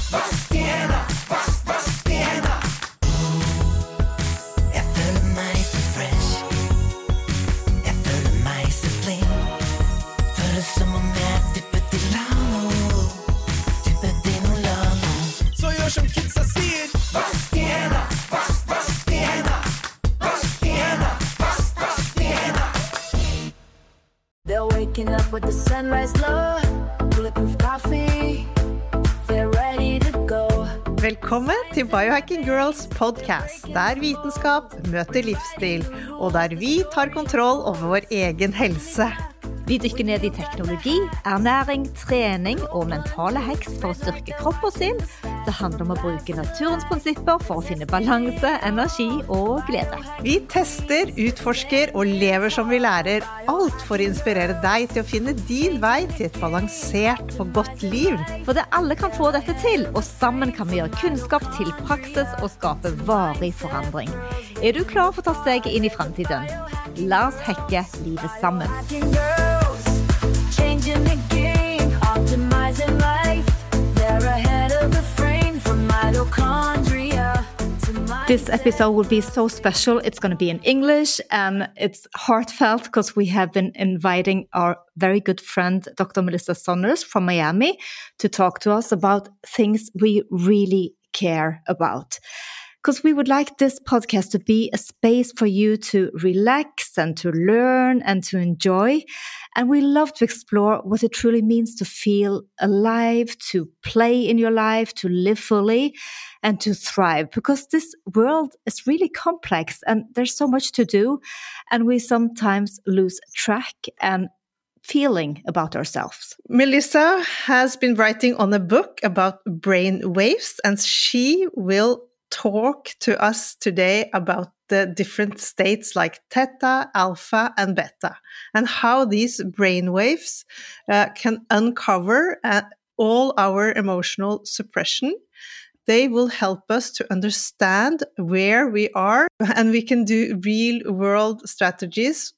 Jeg føler meg så fresh. Jeg føler meg så clean. Føles som om jeg er dyppet i Lano. Dyppet i noe Lano. Så gjør som kidsa sier. Vask de henda, vask de henda. Vask de henda, vask de henda. They're waking up with the sunrise glow. Bulletproof coffee. They're ready to go. Velkommen til Biohacking Girls podcast, der vitenskap møter livsstil, og der vi tar kontroll over vår egen helse. Vi dykker ned i teknologi, ernæring, trening og mentale hacks for å styrke kropp og sinn. Det handler om å bruke naturens prinsipper for å finne balanse, energi og glede. Vi tester, utforsker og lever som vi lærer, alt for å inspirere deg til å finne din vei til et balansert og godt liv. For det alle kan få dette til, og sammen kan vi gjøre kunnskap til praksis og skape varig forandring. Er du klar for å ta steget inn i fremtiden? La oss hacke livet sammen. Changing the game, optimizing life. They're ahead of the frame from mitochondria to This episode will be so special. It's going to be in English and it's heartfelt because we have been inviting our very good friend, Dr. Melissa Saunders from Miami, to talk to us about things we really care about. Because we would like this podcast to be a space for you to relax and to learn and to enjoy. And we love to explore what it truly means to feel alive, to play in your life, to live fully, and to thrive. Because this world is really complex and there's so much to do. And we sometimes lose track and feeling about ourselves. Melissa has been writing on a book about brain waves, and she will talk to us today about the different states like theta, alpha, and beta, and how these brain waves can uncover all our emotional suppression. They will help us to understand where we are, and we can do real-world strategies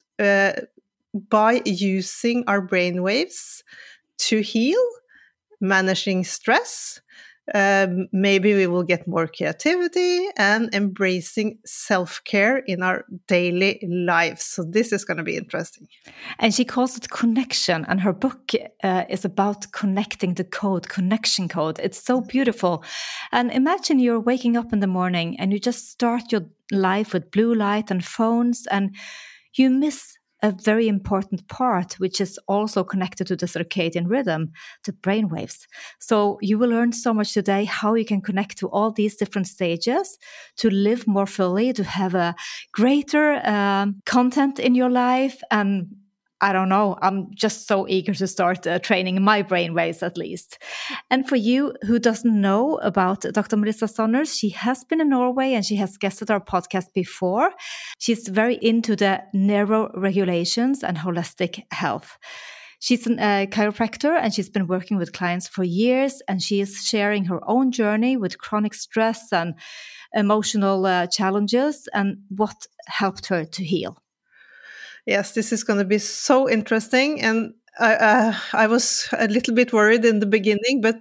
by using our brain waves to heal, managing stress. Maybe we will get more creativity and embracing self-care in our daily lives. So this is going to be interesting. And she calls it connection, and her book is about connecting the code, connection code. It's so beautiful. And imagine you're waking up in the morning and you just start your life with blue light and phones, and you miss a very important part, which is also connected to the circadian rhythm, the brainwaves. So you will learn so much today how you can connect to all these different stages to live more fully, to have a greater content in your life. And I don't know, I'm just so eager to start training my brainwaves at least. And for you who doesn't know about Dr. Melissa Saunders, she has been in Norway and she has guested our podcast before. She's very into the neuroregulations and holistic health. She's a chiropractor and she's been working with clients for years, and she is sharing her own journey with chronic stress and emotional challenges and what helped her to heal. Yes, this is going to be so interesting, and I was a little bit worried in the beginning, but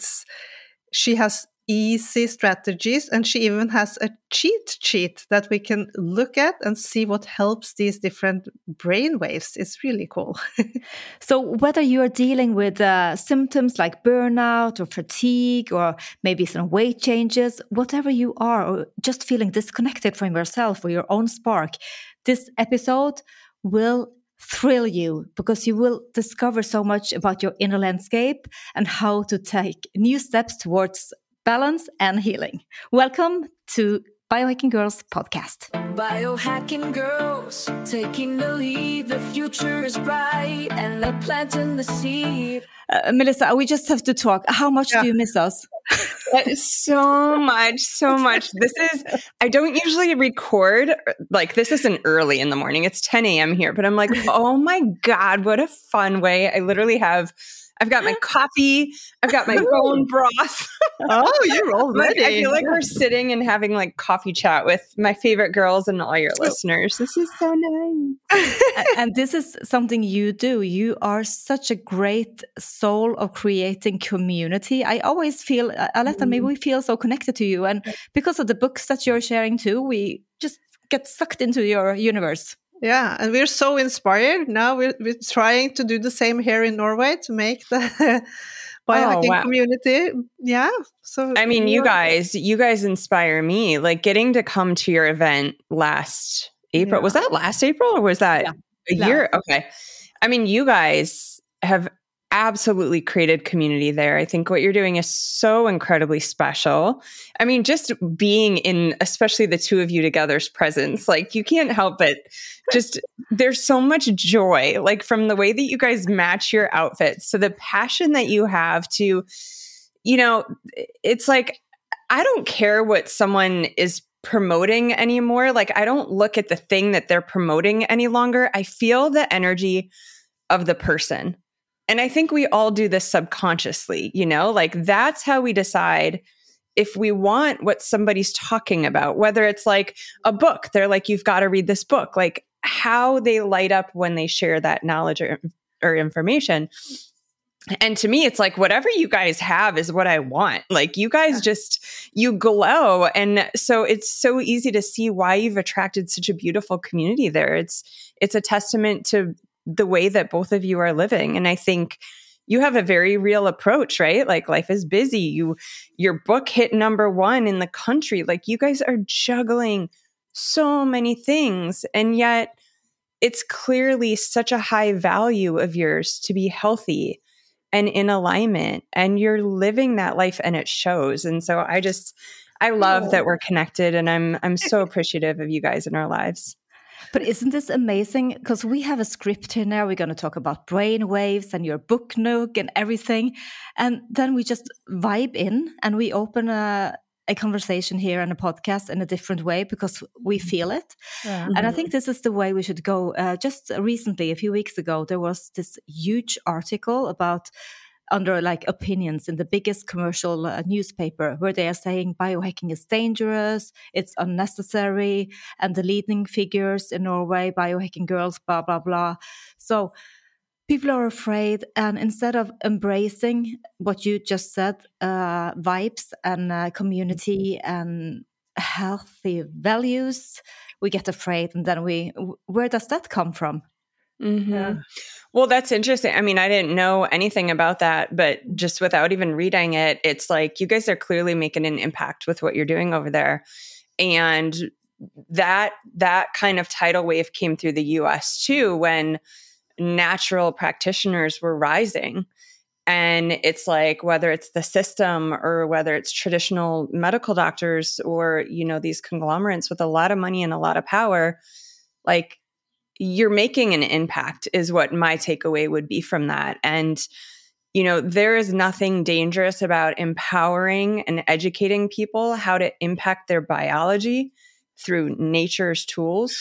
she has easy strategies, and she even has a cheat sheet that we can look at and see what helps these different brain waves. It's really cool. So whether you are dealing with symptoms like burnout or fatigue or maybe some weight changes, whatever you are, or just feeling disconnected from yourself or your own spark, this episode will thrill you because you will discover so much about your inner landscape and how to take new steps towards balance and healing. Welcome to Biohacking Girls podcast. Biohacking girls, taking the lead. The future is bright and they're planting the seed. Melissa, we just have to talk. How much do you miss us? So much. I don't usually record, like this isn't early in the morning. It's 10 a.m. here, but I'm like, oh my God, what a fun way. I literally have I've got my coffee. I've got my bone broth. Oh, you're all Like, I ready. feel like we're sitting and having like coffee chat with my favorite girls and all your listeners. This is so nice. And this is something you do. You are such a great soul of creating community. I always feel, Aletta, maybe we feel so connected to you. And because of the books that you're sharing too, we just get sucked into your universe. Yeah, and we're so inspired. Now we're trying to do the same here in Norway to make the biohacking community. Yeah. So I mean, you guys inspire me. Like getting to come to your event last April. Yeah. Was that last April or was that a year? Okay. I mean, you guys have absolutely created community there. I think what you're doing is so incredibly special. I mean, just being in, especially the two of you together's presence, like you can't help but just, there's so much joy, like from the way that you guys match your outfits to the passion that you have to, you know, it's like, I don't care what someone is promoting anymore. Like, I don't look at the thing that they're promoting any longer. I feel the energy of the person. And I think we all do this subconsciously, you know, like that's how we decide if we want what somebody's talking about, whether it's like a book, they're like, you've got to read this book, like how they light up when they share that knowledge or information. And to me, it's like, whatever you guys have is what I want. Like you guys just, you glow. And so it's so easy to see why you've attracted such a beautiful community there. It's a testament to the way that both of you are living. And I think you have a very real approach, right? Like life is busy. Your book hit #1 in the country. Like you guys are juggling so many things. And yet it's clearly such a high value of yours to be healthy and in alignment. And you're living that life and it shows. And so I love that we're connected and I'm so appreciative of you guys in our lives. But isn't this amazing? Because we have a script here now. We're going to talk about brain waves and your book nook and everything. And then we just vibe in and we open a conversation here and a podcast in a different way because we feel it. Yeah. And I think this is the way we should go. Just recently, a few weeks ago, there was this huge article about under like opinions in the biggest commercial newspaper where they are saying biohacking is dangerous, it's unnecessary, and the leading figures in Norway, biohacking girls, blah, blah, blah. So people are afraid. And instead of embracing what you just said, vibes and community and healthy values, we get afraid. And then where does that come from? Mm-hmm. Yeah. Well, that's interesting. I mean, I didn't know anything about that, but just without even reading it, it's like you guys are clearly making an impact with what you're doing over there. And that kind of tidal wave came through the US too, when natural practitioners were rising. And it's like, whether it's the system or whether it's traditional medical doctors or, you know, these conglomerates with a lot of money and a lot of power, like, you're making an impact is what my takeaway would be from that. And, you know, there is nothing dangerous about empowering and educating people how to impact their biology through nature's tools.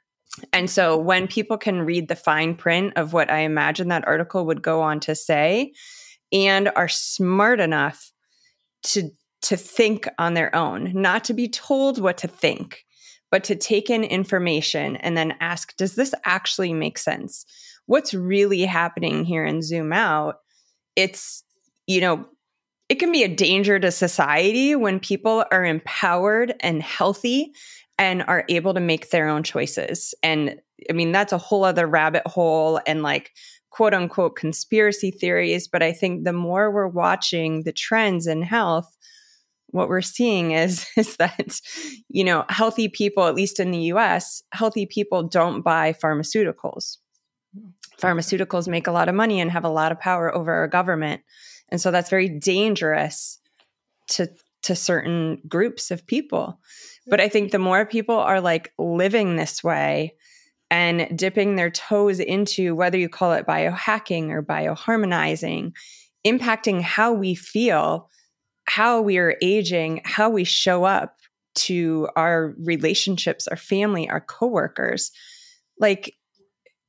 And so when people can read the fine print of what I imagine that article would go on to say and are smart enough to think on their own, not to be told what to think, but to take in information and then ask, does this actually make sense? What's really happening here and zoom out? It's, you know, it can be a danger to society when people are empowered and healthy and are able to make their own choices. And I mean, that's a whole other rabbit hole and like quote unquote conspiracy theories. But I think the more we're watching the trends in health, what we're seeing is that, you know, healthy people, at least in the US, healthy people don't buy pharmaceuticals. Pharmaceuticals make a lot of money and have a lot of power over our government. And so that's very dangerous to certain groups of people. But I think the more people are like living this way and dipping their toes into, whether you call it biohacking or bioharmonizing, impacting how we feel, how we are aging, how we show up to our relationships, our family, our coworkers. Like,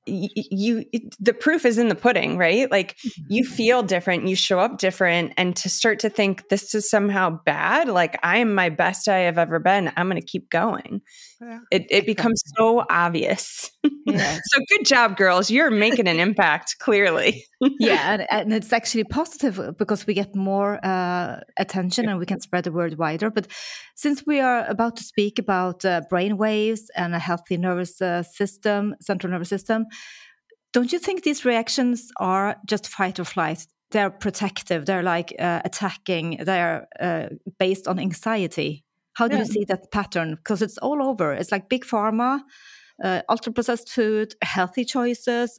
the proof is in the pudding, right? Like you feel different, you show up different, and to start to think this is somehow bad, like I am my best I have ever been, I'm going to keep going. Yeah. It becomes so obvious. Yeah. So good job, girls. You're making an impact, clearly. Yeah, and it's actually positive because we get more attention and we can spread the word wider. But since we are about to speak about brain waves and a healthy nervous system, central nervous system, don't you think these reactions are just fight or flight? They're protective. They're like attacking. They're based on anxiety. How do you see that pattern? Because it's all over. It's like big pharma, ultra-processed food, healthy choices.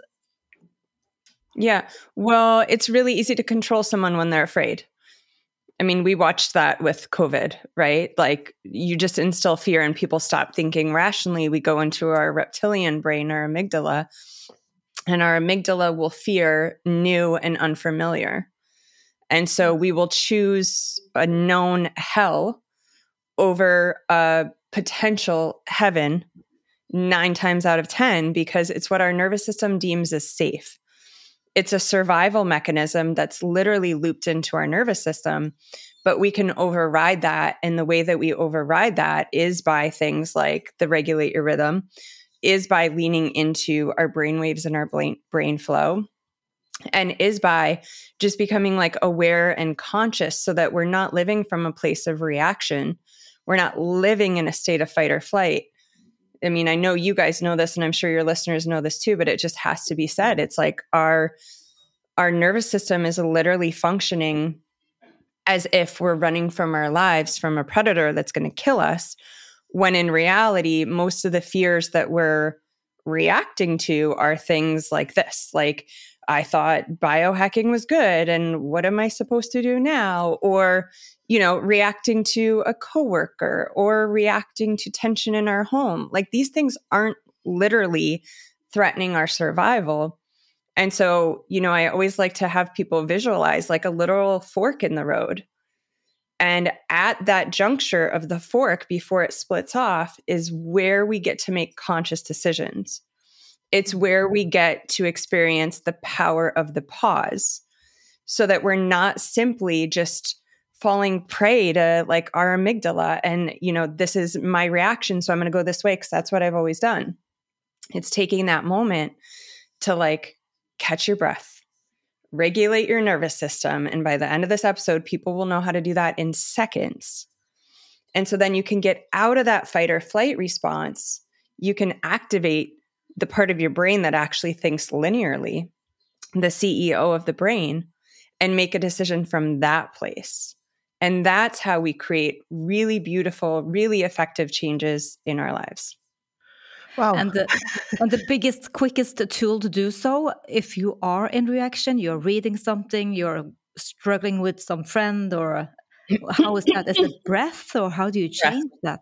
Yeah. Well, it's really easy to control someone when they're afraid. I mean, we watched that with COVID, right? Like you just instill fear and people stop thinking rationally. We go into our reptilian brain, our amygdala, and our amygdala will fear new and unfamiliar. And so we will choose a known hell over a potential heaven 9 times out of 10 because it's what our nervous system deems as safe. It's a survival mechanism that's literally looped into our nervous system, but we can override that. And the way that we override that is by things like the regulate your rhythm, is by leaning into our brain waves and our brain flow, and is by just becoming like aware and conscious so that we're not living from a place of reaction. We're not living in a state of fight or flight. I mean, I know you guys know this, and I'm sure your listeners know this too, but it just has to be said. It's like our nervous system is literally functioning as if we're running from our lives from a predator that's going to kill us, when in reality, most of the fears that we're reacting to are things like this. Like, I thought biohacking was good, and what am I supposed to do now? Or, reacting to a coworker or reacting to tension in our home. Like these things aren't literally threatening our survival. And so, I always like to have people visualize like a literal fork in the road. And at that juncture of the fork, before it splits off, is where we get to make conscious decisions. It's where we get to experience the power of the pause, so that we're not simply just falling prey to like our amygdala and, this is my reaction, so I'm going to go this way because that's what I've always done. It's taking that moment to like catch your breath, regulate your nervous system. And by the end of this episode, people will know how to do that in seconds. And so then you can get out of that fight or flight response. You can activate the part of your brain that actually thinks linearly, the CEO of the brain, and make a decision from that place. And that's how we create really beautiful, really effective changes in our lives. Wow. And the biggest, quickest tool to do so, if you are in reaction, you're reading something, you're struggling with some friend, or how is that? Is it breath, or how do you change that?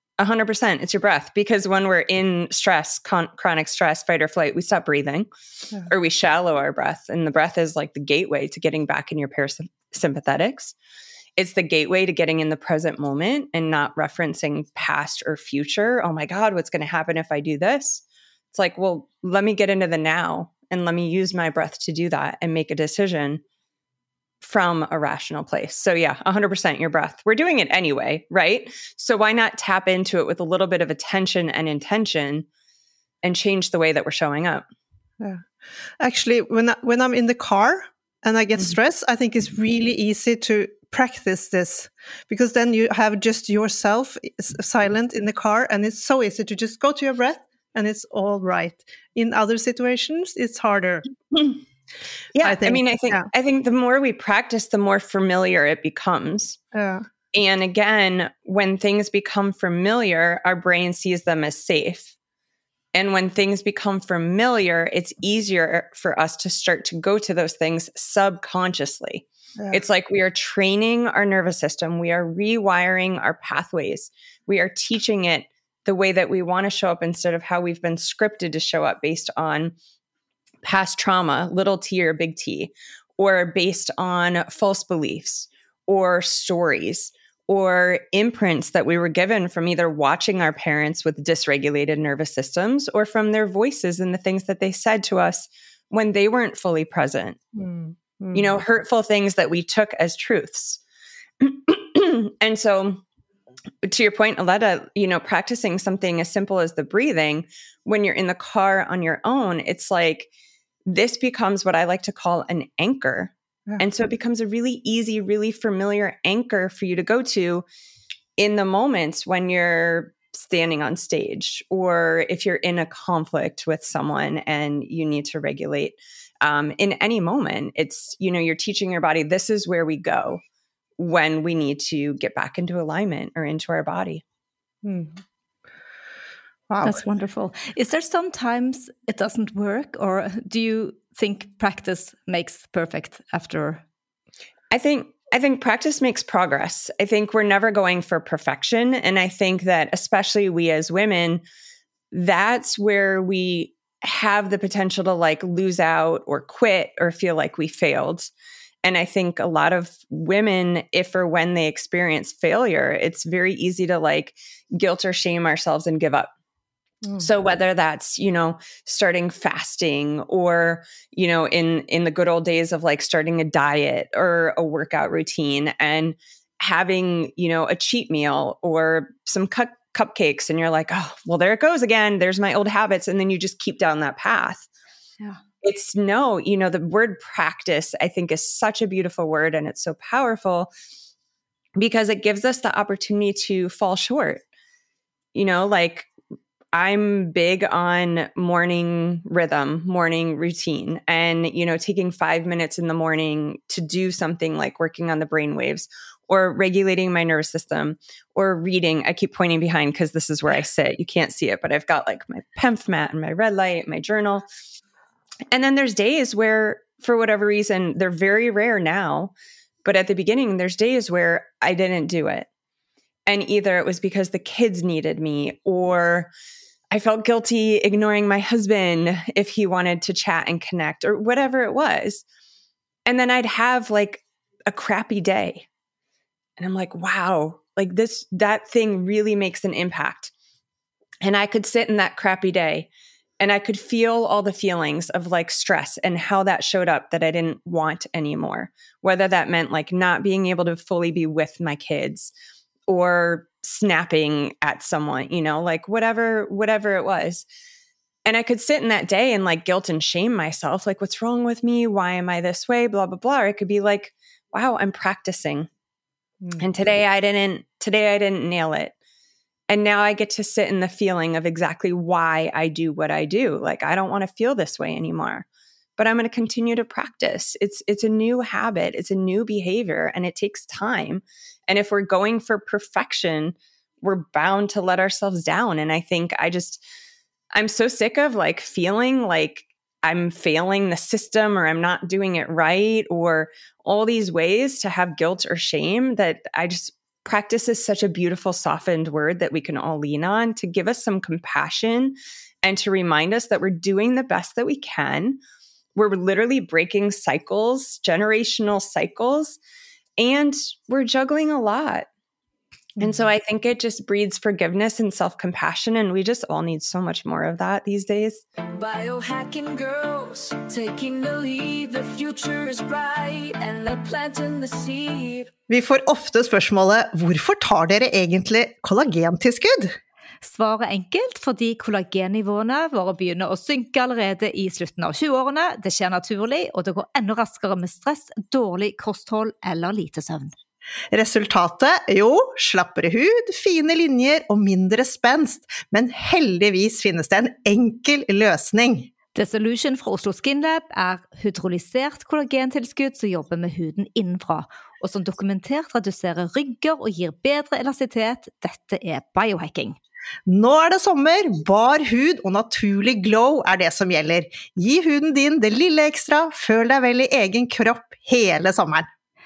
100%. It's your breath. Because when we're in stress, chronic stress, fight or flight, we stop breathing or we shallow our breath. And the breath is like the gateway to getting back in your parasympathetics. It's the gateway to getting in the present moment and not referencing past or future. Oh my God, what's going to happen if I do this? It's like, well, let me get into the now and let me use my breath to do that and make a decision from a rational place. So yeah, 100% your breath. We're doing it anyway, right? So why not tap into it with a little bit of attention and intention and change the way that we're showing up? Yeah. Actually, when I'm in the car and I get stressed, I think it's really easy to practice this, because then you have just yourself silent in the car, and it's so easy to just go to your breath and it's all right. In other situations, it's harder. Yeah, I think the more we practice, the more familiar it becomes. Yeah. And again, when things become familiar, our brain sees them as safe. And when things become familiar, it's easier for us to start to go to those things subconsciously. Yeah. It's like we are training our nervous system. We are rewiring our pathways. We are teaching it the way that we want to show up instead of how we've been scripted to show up based on past trauma, little t or big T, or based on false beliefs or stories or imprints that we were given from either watching our parents with dysregulated nervous systems or from their voices and the things that they said to us when they weren't fully present. You know, hurtful things that we took as truths. And so, to your point, Aletta, you know, practicing something as simple as the breathing when you're in the car on your own, it's like this becomes what I like to call an anchor. Yeah. And so it becomes a really easy, really familiar anchor for you to go to in the moments when you're standing on stage or if you're in a conflict with someone and you need to regulate. In any moment, it's, you know, you're teaching your body, this is where we go when we need to get back into alignment or into our body. Wow. That's wonderful. Is there sometimes it doesn't work, or do you think practice makes perfect after? I think practice makes progress. I think we're never going for perfection. And I think that especially we as women, that's where we have the potential to like lose out or quit or feel like we failed. And I think a lot of women, if or when they experience failure, it's very easy to like guilt or shame ourselves and give up. So whether that's, you know, starting fasting or, you know, in the good old days of like starting a diet or a workout routine and having, you know, a cheat meal or some cupcakes and you're like, oh, well, there it goes again. There's my old habits. And then you just keep down that path. Yeah. It's no, you know, the word practice, I think, is such a beautiful word and it's so powerful because it gives us the opportunity to fall short. You know, like I'm big on morning rhythm, morning routine, and, you know, taking 5 minutes in the morning to do something like working on the brain waves or regulating my nervous system or reading. I keep pointing behind because this is where I sit. You can't see it, but I've got like my PEMF mat and my red light, my journal. And then there's days where, for whatever reason, they're very rare now, but at the beginning, there's days where I didn't do it. And either it was because the kids needed me or I felt guilty ignoring my husband if he wanted to chat and connect or whatever it was. And then I'd have like a crappy day. And I'm like, wow, like that thing really makes an impact. And I could sit in that crappy day and I could feel all the feelings of like stress and how that showed up that I didn't want anymore, whether that meant like not being able to fully be with my kids or snapping at someone, you know, like whatever it was. And I could sit in that day and like guilt and shame myself, like, what's wrong with me? Why am I this way? Blah, blah, blah. Or it could be like, wow, I'm practicing. And today I didn't nail it. And now I get to sit in the feeling of exactly why I do what I do. Like, I don't want to feel this way anymore, but I'm going to continue to practice. It's a new habit. It's a new behavior and it takes time. And if we're going for perfection, we're bound to let ourselves down. And I think I'm so sick of like feeling like I'm failing the system or I'm not doing it right or all these ways to have guilt or shame that practice is such a beautiful, softened word that we can all lean on to give us some compassion and to remind us that we're doing the best that we can. We're literally breaking cycles, generational cycles, and we're juggling a lot. And so I think it just breeds forgiveness and self-compassion, and we just all need so much more of that these days. Biohacking girls, taking the lead, the future is bright, and they're planting the seed. Vi får ofte spørsmålet, hvorfor tar dere egentlig kollagentilskudd? Svaret er enkelt, fordi kollagennivåene våre begynner å synke allerede i slutten av 20-årene. Det skjer naturlig, og det går enda raskere med stress, dårlig kosthold eller lite søvn. Resultatet? Jo, slappere hud, fine linjer og mindre spenst, men heldigvis finnes det en enkel løsning. The Solution fra Oslo Skin Lab er hydrolysert kollagentilskudd som jobber med huden innenfra, og som dokumentert reduserer rygger og gir bedre elastisitet. Dette er biohacking. Nå er det sommer, bar hud og naturlig glow er det som gjelder. Gi huden din det lille ekstra, føl deg vel i egen kropp hele sommeren.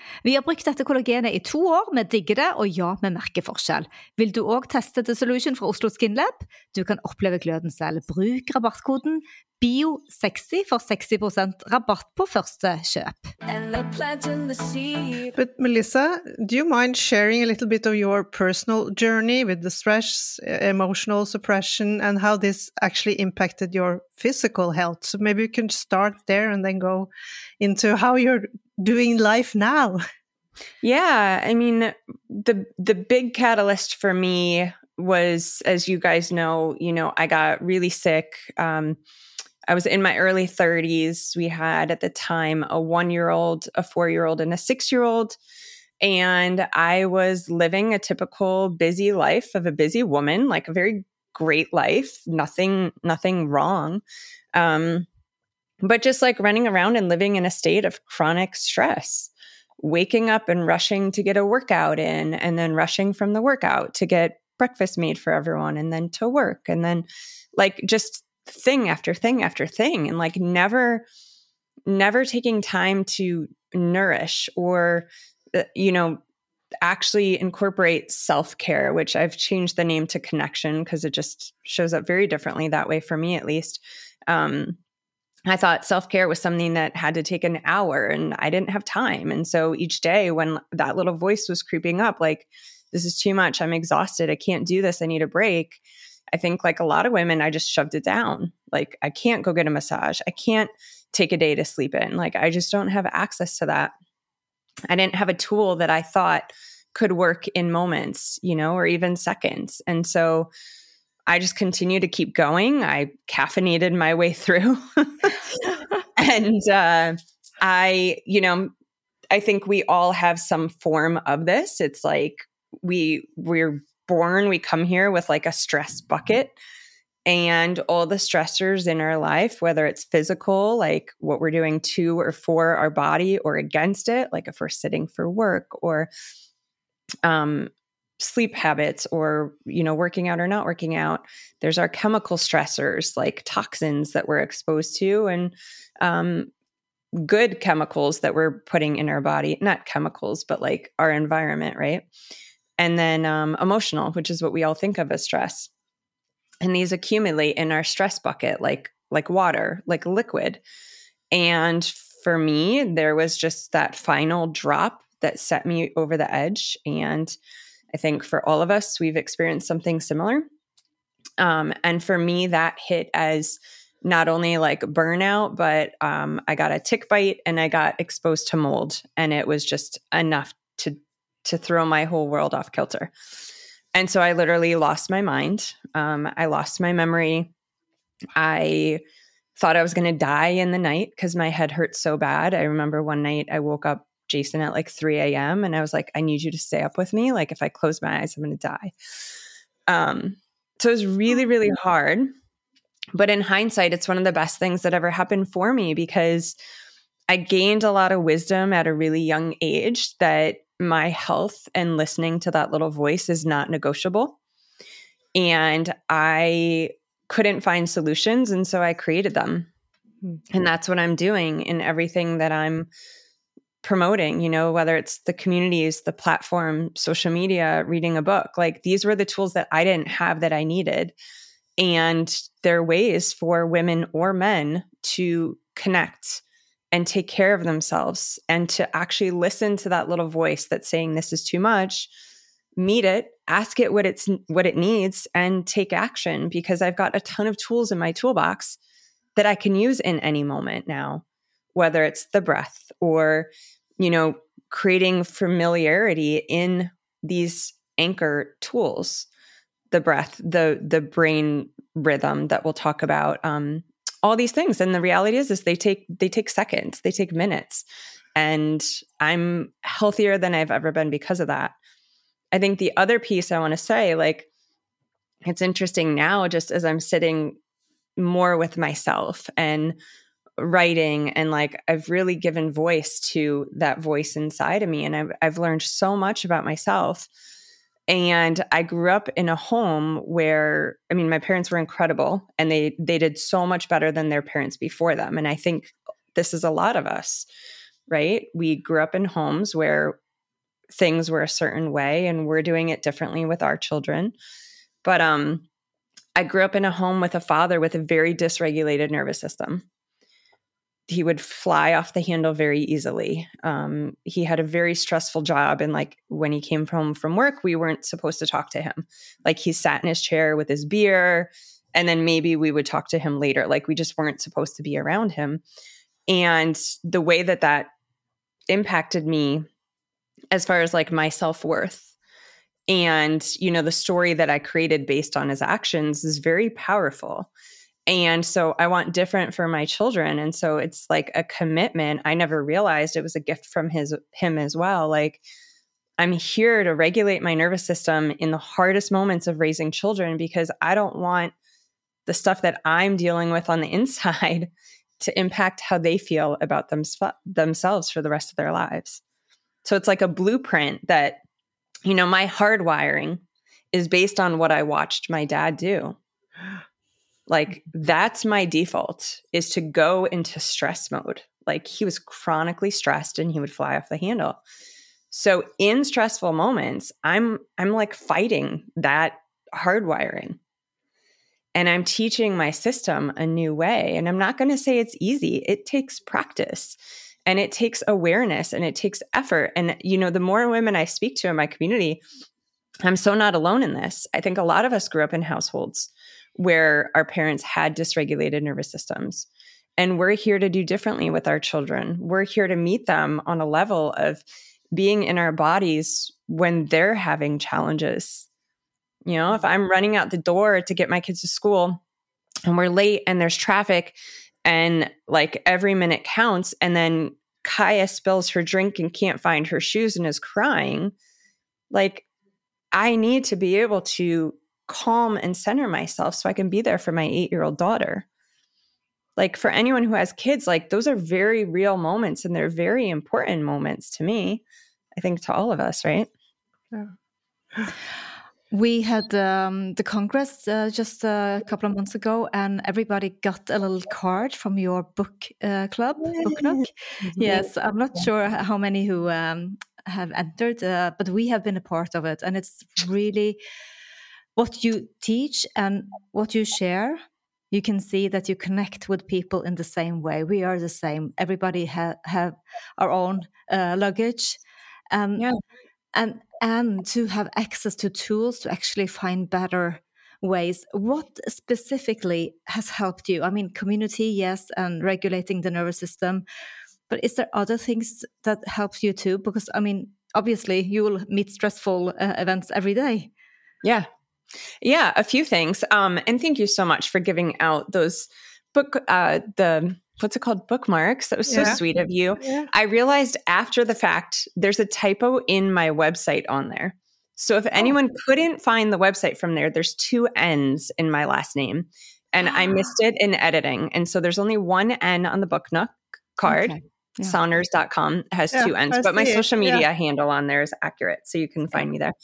Vi har brukt dette kollagenet I 2 år, vi digger det, og ja, vi merker forskjell. Vil du også teste The Solution fra Oslo Skin Lab? Du kan oppleve gløden selv. Bruk rabattkoden BIO60 for 60% rabatt på første kjøp. And they're planting the seed. But Melissa, do you mind sharing a little bit of your personal journey with the stress, emotional suppression, and how this actually impacted your physical health? So maybe you can start there and then go into how you're doing life now. Yeah, I mean, the big catalyst for me was, as you guys know, I got really sick. I was in my early 30s. We had at the time a 1-year-old, a 4-year-old, and a 6-year-old. And I was living a typical busy life of a busy woman, like a very great life, nothing wrong. But just like running around and living in a state of chronic stress, waking up and rushing to get a workout in, and then rushing from the workout to get breakfast made for everyone, and then to work, and then like just thing after thing after thing, and like never taking time to nourish or, actually incorporate self-care, which I've changed the name to connection because it just shows up very differently that way for me, at least. I thought self-care was something that had to take an hour, and I didn't have time. And so each day when that little voice was creeping up, like, this is too much, I'm exhausted, I can't do this, I need a break, I think like a lot of women, I just shoved it down. Like, I can't go get a massage. I can't take a day to sleep in. Like, I just don't have access to that. I didn't have a tool that I thought could work in moments, or even seconds. And so I just continued to keep going. I caffeinated my way through. And I think we all have some form of this. It's like we're born, we come here with like a stress bucket, and all the stressors in our life, whether it's physical, like what we're doing to or for our body, or against it, like if we're sitting for work, or sleep habits, or, working out or not working out. There's our chemical stressors, like toxins that we're exposed to, and good chemicals that we're putting in our body, not chemicals, but like our environment, right? And then emotional, which is what we all think of as stress. And these accumulate in our stress bucket, like water, like liquid. And for me, there was just that final drop that set me over the edge. And I think for all of us, we've experienced something similar. And for me, that hit as not only like burnout, but I got a tick bite and I got exposed to mold. And it was just enough to throw my whole world off kilter. And so I literally lost my mind. I lost my memory. I thought I was going to die in the night because my head hurt so bad. I remember one night I woke up Jason at like 3 a.m. and I was like, I need you to stay up with me. Like, if I close my eyes, I'm going to die. So it was really, really hard. But in hindsight, it's one of the best things that ever happened for me, because I gained a lot of wisdom at a really young age that my health and listening to that little voice is not negotiable. And I couldn't find solutions. And so I created them. And that's what I'm doing in everything that I'm promoting, whether it's the communities, the platform, social media, reading a book. Like, these were the tools that I didn't have that I needed. And they're ways for women or men to connect and take care of themselves, and to actually listen to that little voice that's saying this is too much, meet it, ask it what it needs, and take action, because I've got a ton of tools in my toolbox that I can use in any moment now, whether it's the breath or, creating familiarity in these anchor tools, the breath, the brain rhythm that we'll talk about, all these things. And the reality is they take seconds, they take minutes, and I'm healthier than I've ever been because of that. I think the other piece I want to say, like, it's interesting now, just as I'm sitting more with myself and writing, and like, I've really given voice to that voice inside of me. And I've learned so much about myself. And I grew up in a home where, my parents were incredible, and they did so much better than their parents before them. And I think this is a lot of us. right? We grew up in homes where things were a certain way and we're doing it differently with our children. But I grew up in a home with a father with a very dysregulated nervous system. He would fly off the handle very easily. He had a very stressful job. And like when he came home from work, we weren't supposed to talk to him. Like he sat in his chair with his beer, and then maybe we would talk to him later. Like we just weren't supposed to be around him. And the way that that impacted me as far as like my self-worth and, you know, the story that I created based on his actions is very powerful. And so I want different for my children. And so it's like a commitment. I never realized it was a gift from him as well. Like I'm here to regulate my nervous system in the hardest moments of raising children because I don't want the stuff that I'm dealing with on the inside to impact how they feel about themselves for the rest of their lives. So it's like a blueprint that, you know, my hardwiring is based on what I watched my dad do. Like that's my default, is to go into stress mode. Like he was chronically stressed and he would fly off the handle. So in stressful moments, I'm like fighting that hardwiring. And I'm teaching my system a new way. And I'm not going to say it's easy. It takes practice and it takes awareness and it takes effort. And, you know, the more women I speak to in my community, I'm so not alone in this. I think a lot of us grew up in households where our parents had dysregulated nervous systems. And we're here to do differently with our children. We're here to meet them on a level of being in our bodies when they're having challenges. You know, if I'm running out the door to get my kids to school and we're late and there's traffic and like every minute counts, and then Kaya spills her drink and can't find her shoes and is crying, like I need to be able to calm and center myself so I can be there for my 8-year-old daughter. Like for anyone who has kids, like those are very real moments and they're very important moments to me. I think to all of us, right? Yeah. We had the Congress just a couple of months ago, and everybody got a little card from your book club, Book Nook. Yes, I'm not sure how many who have entered, but we have been a part of it. And it's really what you teach and what you share. You can see that you connect with people in the same way. We are the same. Everybody have our own luggage. And to have access to tools to actually find better ways. What specifically has helped you? I mean, community, yes, and regulating the nervous system. But is there other things that help you too? Because, I mean, obviously you will meet stressful events every day. Yeah. Yeah, a few things. And thank you so much for giving out those what's it called? Bookmarks. That was so sweet of you. Yeah. I realized after the fact, there's a typo in my website on there. So if anyone couldn't find the website from there, there's 2 N's in my last name and I missed it in editing. And so there's only 1 N on the Book Nook card. Okay. Yeah. Saunders.com has 2 N's, but my social media handle on there is accurate. So you can find me there.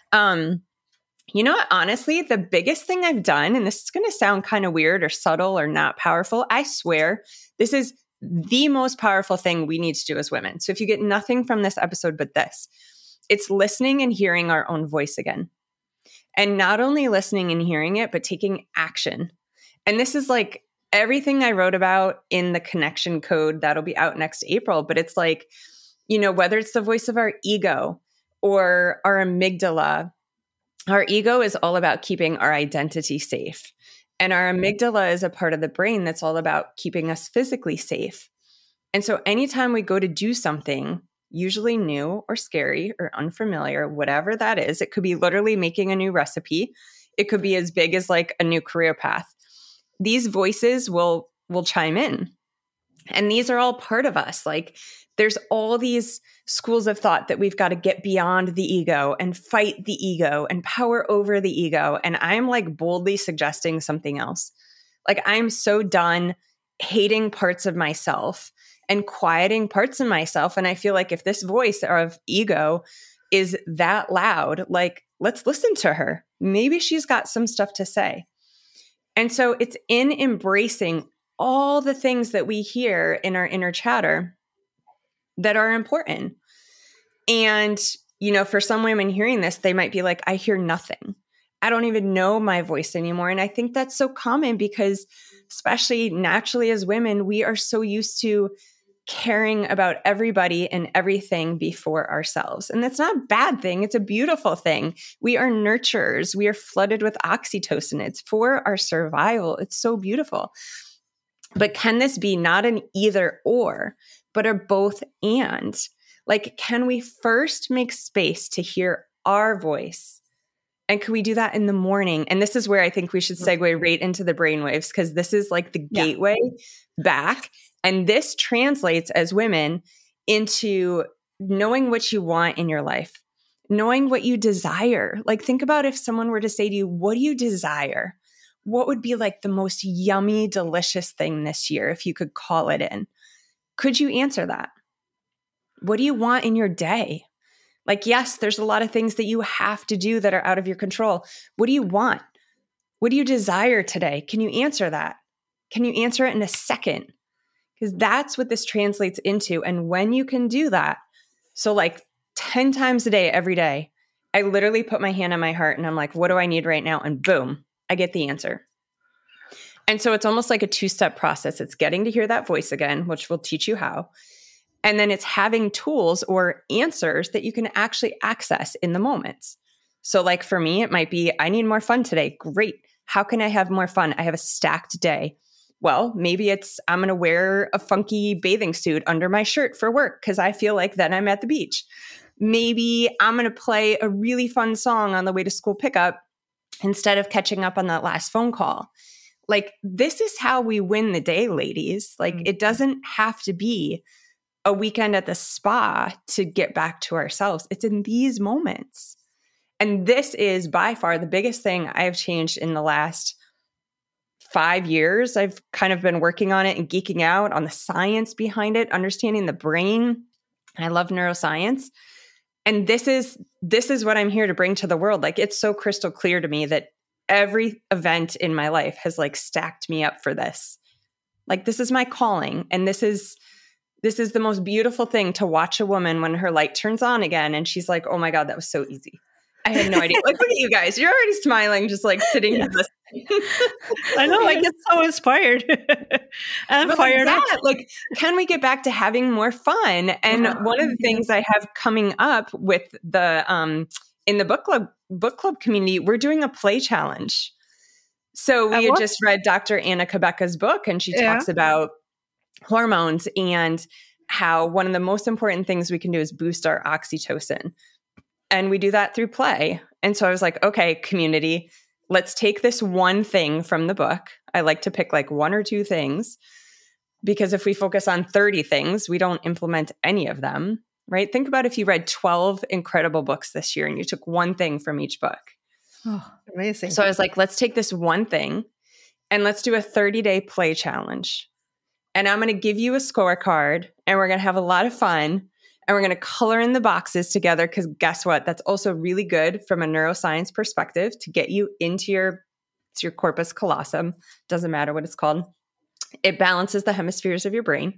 You know what? Honestly, the biggest thing I've done, and this is going to sound kind of weird or subtle or not powerful, I swear this is the most powerful thing we need to do as women. So if you get nothing from this episode but this, it's listening and hearing our own voice again. And not only listening and hearing it, but taking action. And this is like everything I wrote about in the connection code that'll be out next April. But it's like, you know, whether it's the voice of our ego or our amygdala. Our ego is all about keeping our identity safe. And our amygdala is a part of the brain that's all about keeping us physically safe. And so anytime we go to do something, usually new or scary or unfamiliar, whatever that is, it could be literally making a new recipe. It could be as big as like a new career path. These voices will chime in. And these are all part of us. Like there's all these schools of thought that we've got to get beyond the ego and fight the ego and power over the ego. And I'm like boldly suggesting something else. Like I'm so done hating parts of myself and quieting parts of myself. And I feel like if this voice of ego is that loud, like let's listen to her. Maybe she's got some stuff to say. And so it's in embracing all the things that we hear in our inner chatter that are important. And, for some women hearing this, they might be like, I hear nothing. I don't even know my voice anymore. And I think that's so common because especially naturally as women, we are so used to caring about everybody and everything before ourselves. And that's not a bad thing. It's a beautiful thing. We are nurturers. We are flooded with oxytocin. It's for our survival. It's so beautiful. But can this be not an either or, but a both and? Like, can we first make space to hear our voice? And can we do that in the morning? And this is where I think we should segue right into the brainwaves, because this is like the gateway back. And this translates as women into knowing what you want in your life, knowing what you desire. Like, think about if someone were to say to you, what do you desire? What would be like the most yummy, delicious thing this year if you could call it in? Could you answer that? What do you want in your day? Like, yes, there's a lot of things that you have to do that are out of your control. What do you want? What do you desire today? Can you answer that? Can you answer it in a second? Because that's what this translates into. And when you can do that, so like 10 times a day, every day, I literally put my hand on my heart and I'm like, what do I need right now? And boom, I get the answer. And so it's almost like a 2-step process. It's getting to hear that voice again, which will teach you how. And then it's having tools or answers that you can actually access in the moments. So like for me, it might be, I need more fun today. Great. How can I have more fun? I have a stacked day. Well, maybe it's, I'm going to wear a funky bathing suit under my shirt for work because I feel like then I'm at the beach. Maybe I'm going to play a really fun song on the way to school pickup instead of catching up on that last phone call. Like, this is how we win the day, ladies. Like, it doesn't have to be a weekend at the spa to get back to ourselves. It's in these moments. And this is by far the biggest thing I've changed in the last 5 years. I've kind of been working on it and geeking out on the science behind it, understanding the brain. I love neuroscience. And this is what I'm here to bring to the world. Like, it's so crystal clear to me that every event in my life has like stacked me up for this. Like, this is my calling. And this is the most beautiful thing to watch a woman when her light turns on again. And she's like, oh my God, that was so easy. I had no idea. Like, look at you guys. You're already smiling, just like sitting here listening. I know, I get so inspired and fired up. Like, can we get back to having more fun? And one of the things I have coming up with the in the book club community, we're doing a play challenge. So we had just read Dr. Anna Cabeca's book, and she talks about hormones and how one of the most important things we can do is boost our oxytocin. And we do that through play. And so I was like, okay, community, let's take this one thing from the book. I like to pick like 1 or 2 things, because if we focus on 30 things, we don't implement any of them, right? Think about if you read 12 incredible books this year and you took one thing from each book. Oh, amazing. So I was like, let's take this one thing and let's do a 30-day play challenge. And I'm going to give you a scorecard, and we're going to have a lot of fun, and we're going to color in the boxes together, because guess what? That's also really good from a neuroscience perspective to get you into your corpus callosum. Doesn't matter what it's called. It balances the hemispheres of your brain,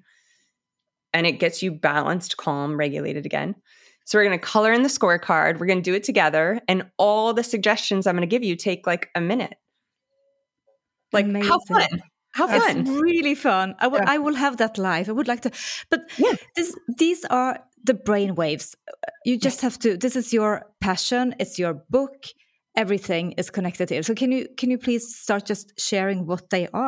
and it gets you balanced, calm, regulated again. So we're going to color in the scorecard. We're going to do it together. And all the suggestions I'm going to give you take like a minute. Like, Amazing. How fun. How fun. It's really fun. I will have that live. I would like to. But these are the brainwaves. You just have to. This is your passion. It's your book. Everything is connected to it. So can you please start just sharing what they are?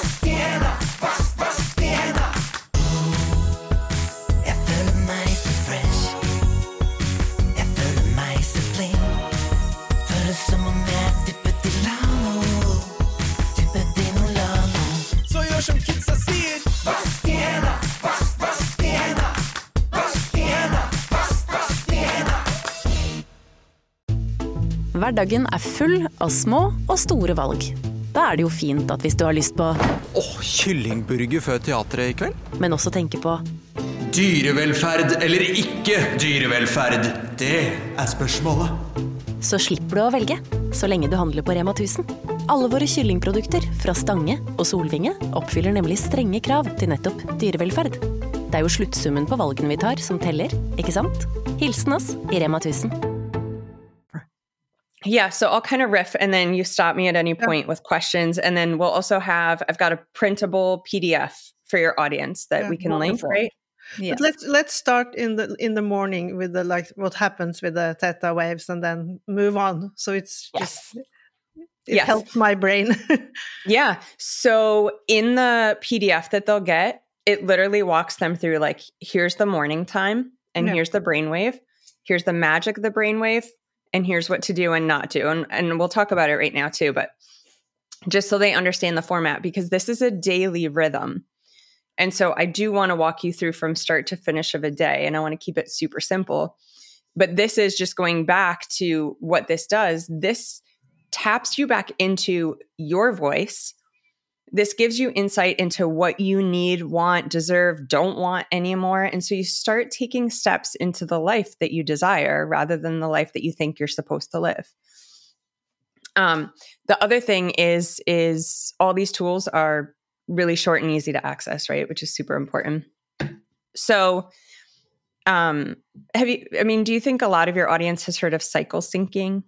Hverdagen full av små og store valg. Da det jo fint at hvis du har lyst på kyllingburger før teatret I kveld? Men også tenke på dyrevelferd eller ikke dyrevelferd? Det spørsmålet. Så slipper du å velge, så lenge du handler på Rema 1000. Alle våre kyllingprodukter fra Stange og Solvinge oppfyller nemlig strenge krav til nettopp dyrevelferd. Det jo sluttsummen på valgene vi tar som teller, ikke sant? Hilsen oss i Rema 1000. Yeah, so I'll kind of riff and then you stop me at any point with questions. And then we'll also I've got a printable PDF for your audience that we can link, right? Yes. But let's start in the morning with the what happens with the theta waves and then move on. So it's just it helps my brain. Yeah. So in the PDF that they'll get, it literally walks them through like, here's the morning time and here's the brainwave. Here's the magic of the brainwave. And here's what to do and not do. And we'll talk about it right now too, but just so they understand the format, because this is a daily rhythm. And so I do want to walk you through from start to finish of a day, and I want to keep it super simple. But this is just going back to what this does. This taps you back into your voice. This gives you insight into what you need, want, deserve, don't want anymore. And so you start taking steps into the life that you desire rather than the life that you think you're supposed to live. The other thing is all these tools are really short and easy to access, right? Which is super important. So, do you think a lot of your audience has heard of cycle syncing?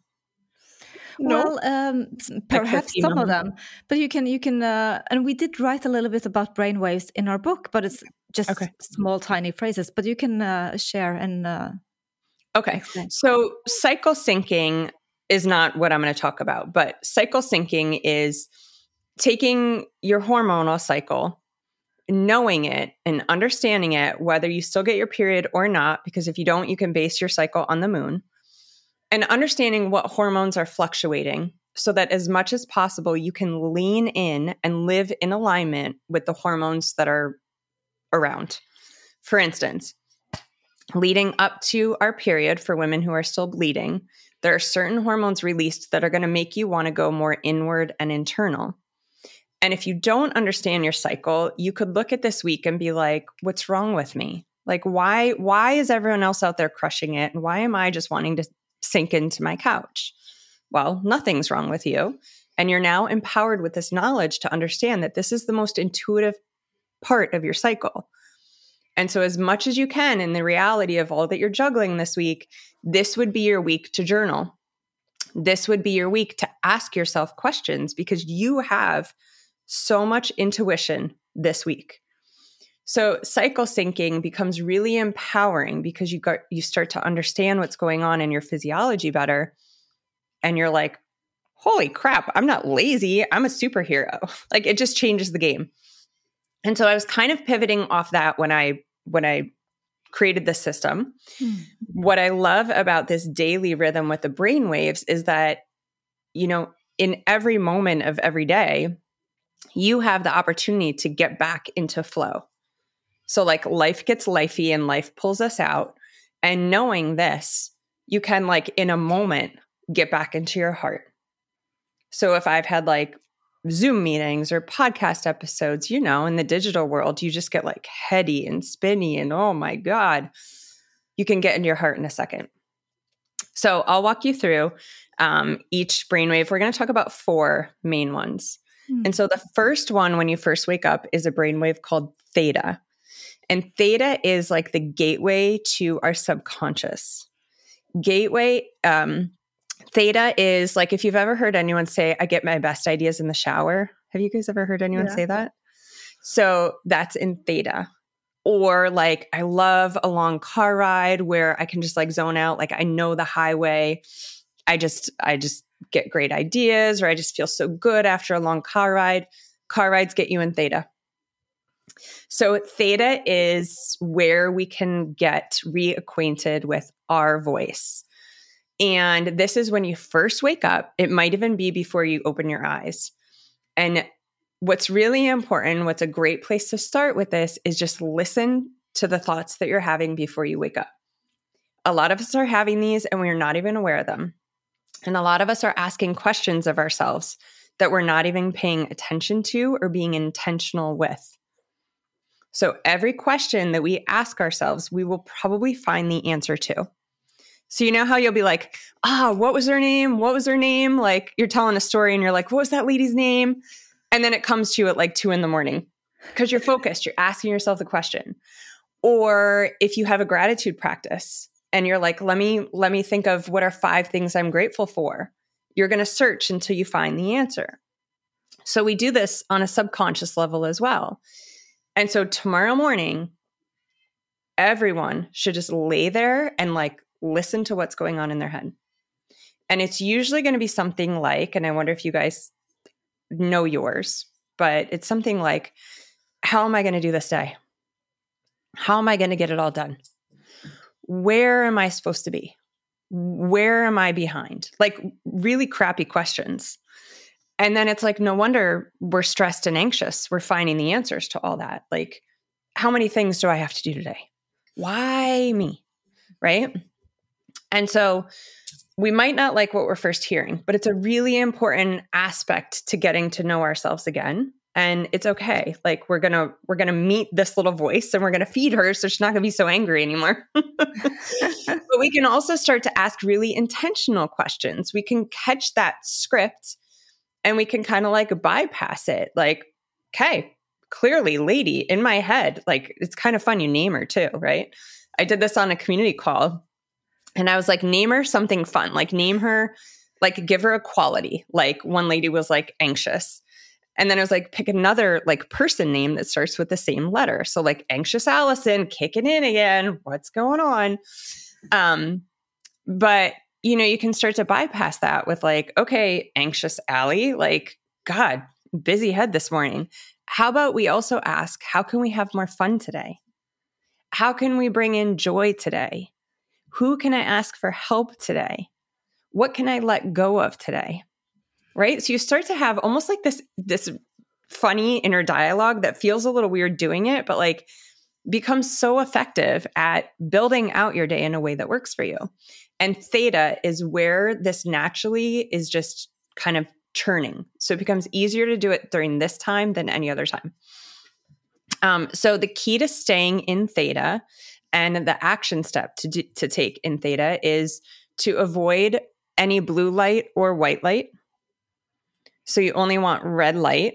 No. Well, perhaps some of them, but you can, and we did write a little bit about brainwaves in our book, but it's just small, tiny phrases, but you can share and explain. So cycle syncing is not what I'm going to talk about, but cycle syncing is taking your hormonal cycle, knowing it and understanding it, whether you still get your period or not, because if you don't, you can base your cycle on the moon, and understanding what hormones are fluctuating so that as much as possible, you can lean in and live in alignment with the hormones that are around. For instance, leading up to our period for women who are still bleeding, there are certain hormones released that are going to make you want to go more inward and internal. And if you don't understand your cycle, you could look at this week and be like, what's wrong with me? Like, why is everyone else out there crushing it? And why am I just wanting to sink into my couch? Well, nothing's wrong with you. And you're now empowered with this knowledge to understand that this is the most intuitive part of your cycle. And so as much as you can in the reality of all that you're juggling this week, this would be your week to journal. This would be your week to ask yourself questions, because you have so much intuition this week. So cycle syncing becomes really empowering because you start to understand what's going on in your physiology better. And you're like, holy crap, I'm not lazy. I'm a superhero. Like, it just changes the game. And so I was kind of pivoting off that when I created this system. What I love about this daily rhythm with the brainwaves is that, in every moment of every day, you have the opportunity to get back into flow. So like life gets lifey and life pulls us out. And knowing this, you can like in a moment get back into your heart. So if I've had like Zoom meetings or podcast episodes, in the digital world, you just get like heady and spinny and oh my God, you can get into your heart in a second. So I'll walk you through each brainwave. We're going to talk about 4 main ones. And so the first one, when you first wake up, is a brainwave called theta. And theta is like the gateway to our subconscious. Theta is like, if you've ever heard anyone say, I get my best ideas in the shower. Have you guys ever heard anyone say that? So that's in theta. Or like, I love a long car ride where I can just like zone out. Like I know the highway. I just get great ideas, or I just feel so good after a long car ride. Car rides get you in theta. So theta is where we can get reacquainted with our voice. And this is when you first wake up. It might even be before you open your eyes. And what's really important, what's a great place to start with this, is just listen to the thoughts that you're having before you wake up. A lot of us are having these and we're not even aware of them. And a lot of us are asking questions of ourselves that we're not even paying attention to or being intentional with. So every question that we ask ourselves, we will probably find the answer to. So you know how you'll be like, what was her name? What was her name? Like you're telling a story and you're like, what was that lady's name? And then it comes to you at like 2 a.m. because you're focused. You're asking yourself the question. Or if you have a gratitude practice and you're like, let me think of what are 5 things I'm grateful for. You're going to search until you find the answer. So we do this on a subconscious level as well. And so tomorrow morning, everyone should just lay there and like listen to what's going on in their head. And it's usually going to be something like, and I wonder if you guys know yours, but it's something like, how am I going to do this day? How am I going to get it all done? Where am I supposed to be? Where am I behind? Like really crappy questions. And then it's like, no wonder we're stressed and anxious. We're finding the answers to all that. Like, how many things do I have to do today? Why me? Right? And so we might not like what we're first hearing, but it's a really important aspect to getting to know ourselves again. And it's okay. Like we're gonna meet this little voice and we're gonna feed her so she's not gonna be so angry anymore. But we can also start to ask really intentional questions. We can catch that script and we can kind of like bypass it. Like, okay, clearly lady in my head, like it's kind of fun. You name her too, right? I did this on a community call and I was like, name her something fun. Like name her, like give her a quality. Like one lady was like anxious. And then I was like, pick another like person name that starts with the same letter. So like anxious Allison, kicking in again. What's going on? But you know, you can start to bypass that with like, okay, anxious Allie, like, God, busy head this morning. How about we also ask, how can we have more fun today? How can we bring in joy today? Who can I ask for help today? What can I let go of today? Right? So you start to have almost like this funny inner dialogue that feels a little weird doing it, but like becomes so effective at building out your day in a way that works for you. And theta is where this naturally is just kind of churning. So it becomes easier to do it during this time than any other time. So the key to staying in theta and the action step to take in theta is to avoid any blue light or white light. So you only want red light.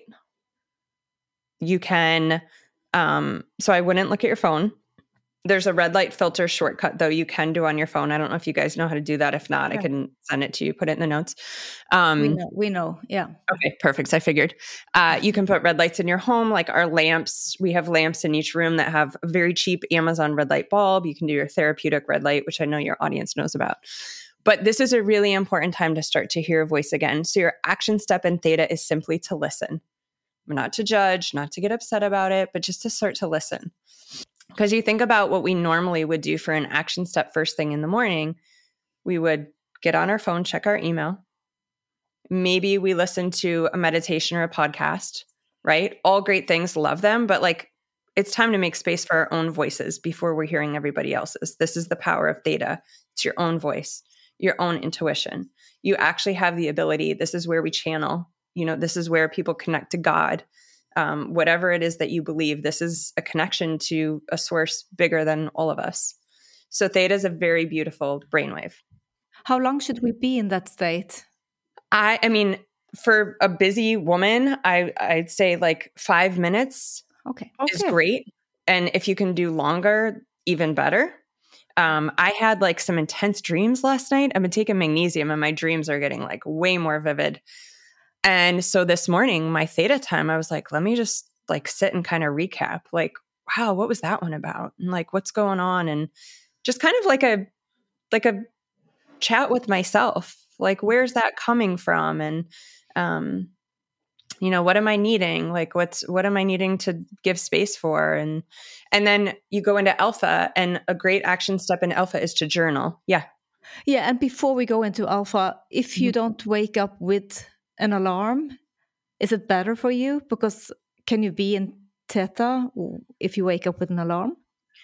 You can, so I wouldn't look at your phone. There's a red light filter shortcut though you can do on your phone. I don't know if you guys know how to do that. If not, I can send it to you, put it in the notes. We know. Yeah. Okay, perfect. I figured. You can put red lights in your home, like our lamps. We have lamps in each room that have a very cheap Amazon red light bulb. You can do your therapeutic red light, which I know your audience knows about. But this is a really important time to start to hear a voice again. So your action step in theta is simply to listen. Not to judge, not to get upset about it, but just to start to listen. Because you think about what we normally would do for an action step first thing in the morning, we would get on our phone, check our email. Maybe we listen to a meditation or a podcast, right? All great things, love them, but like it's time to make space for our own voices before we're hearing everybody else's. This is the power of theta. It's your own voice, your own intuition. You actually have the ability. This is where we channel. You know, this is where people connect to God. Whatever it is that you believe, this is a connection to a source bigger than all of us. So theta is a very beautiful brainwave. How long should we be in that state? I mean, for a busy woman, I'd say like 5 minutes is great. And if you can do longer, even better. I had like some intense dreams last night. I've been taking magnesium and my dreams are getting like way more vivid. And so this morning, my theta time, I was like, let me just like sit and kind of recap. Like, wow, what was that one about? And like, what's going on? And just kind of like a chat with myself. Like, where's that coming from? And, you know, what am I needing? Like, what am I needing to give space for? And then you go into alpha, and a great action step in alpha is to journal. Yeah. Yeah. And before we go into alpha, if you don't wake up with an alarm, is it better for you? Because can you be in theta if you wake up with an alarm?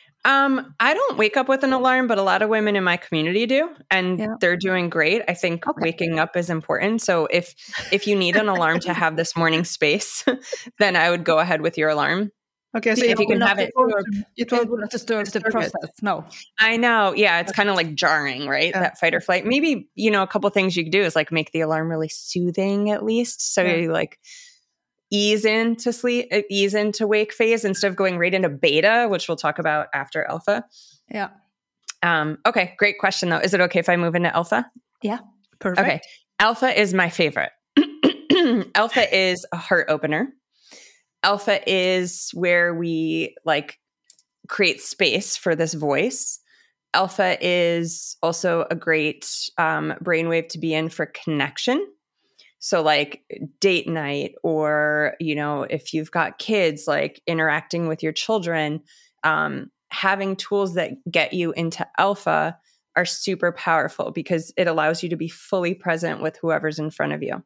I don't wake up with an alarm, but a lot of women in my community do, and they're doing great. I think waking up is important. So if you need an alarm to have this morning space, then I would go ahead with your alarm. Okay, so if you can have it, it will not disturb the process. No, I know. Yeah, it's kind of like jarring, right? That fight or flight. Maybe, you know, a couple things you could do is like make the alarm really soothing, at least, so you like ease into wake phase instead of going right into beta, which we'll talk about after alpha. Yeah. Okay, great question though. Is it okay if I move into alpha? Yeah. Perfect. Okay. Alpha is my favorite. Alpha is a heart opener. Alpha is where we like create space for this voice. Alpha is also a great brainwave to be in for connection. So like date night, or, you know, if you've got kids, like interacting with your children, having tools that get you into alpha are super powerful because it allows you to be fully present with whoever's in front of you.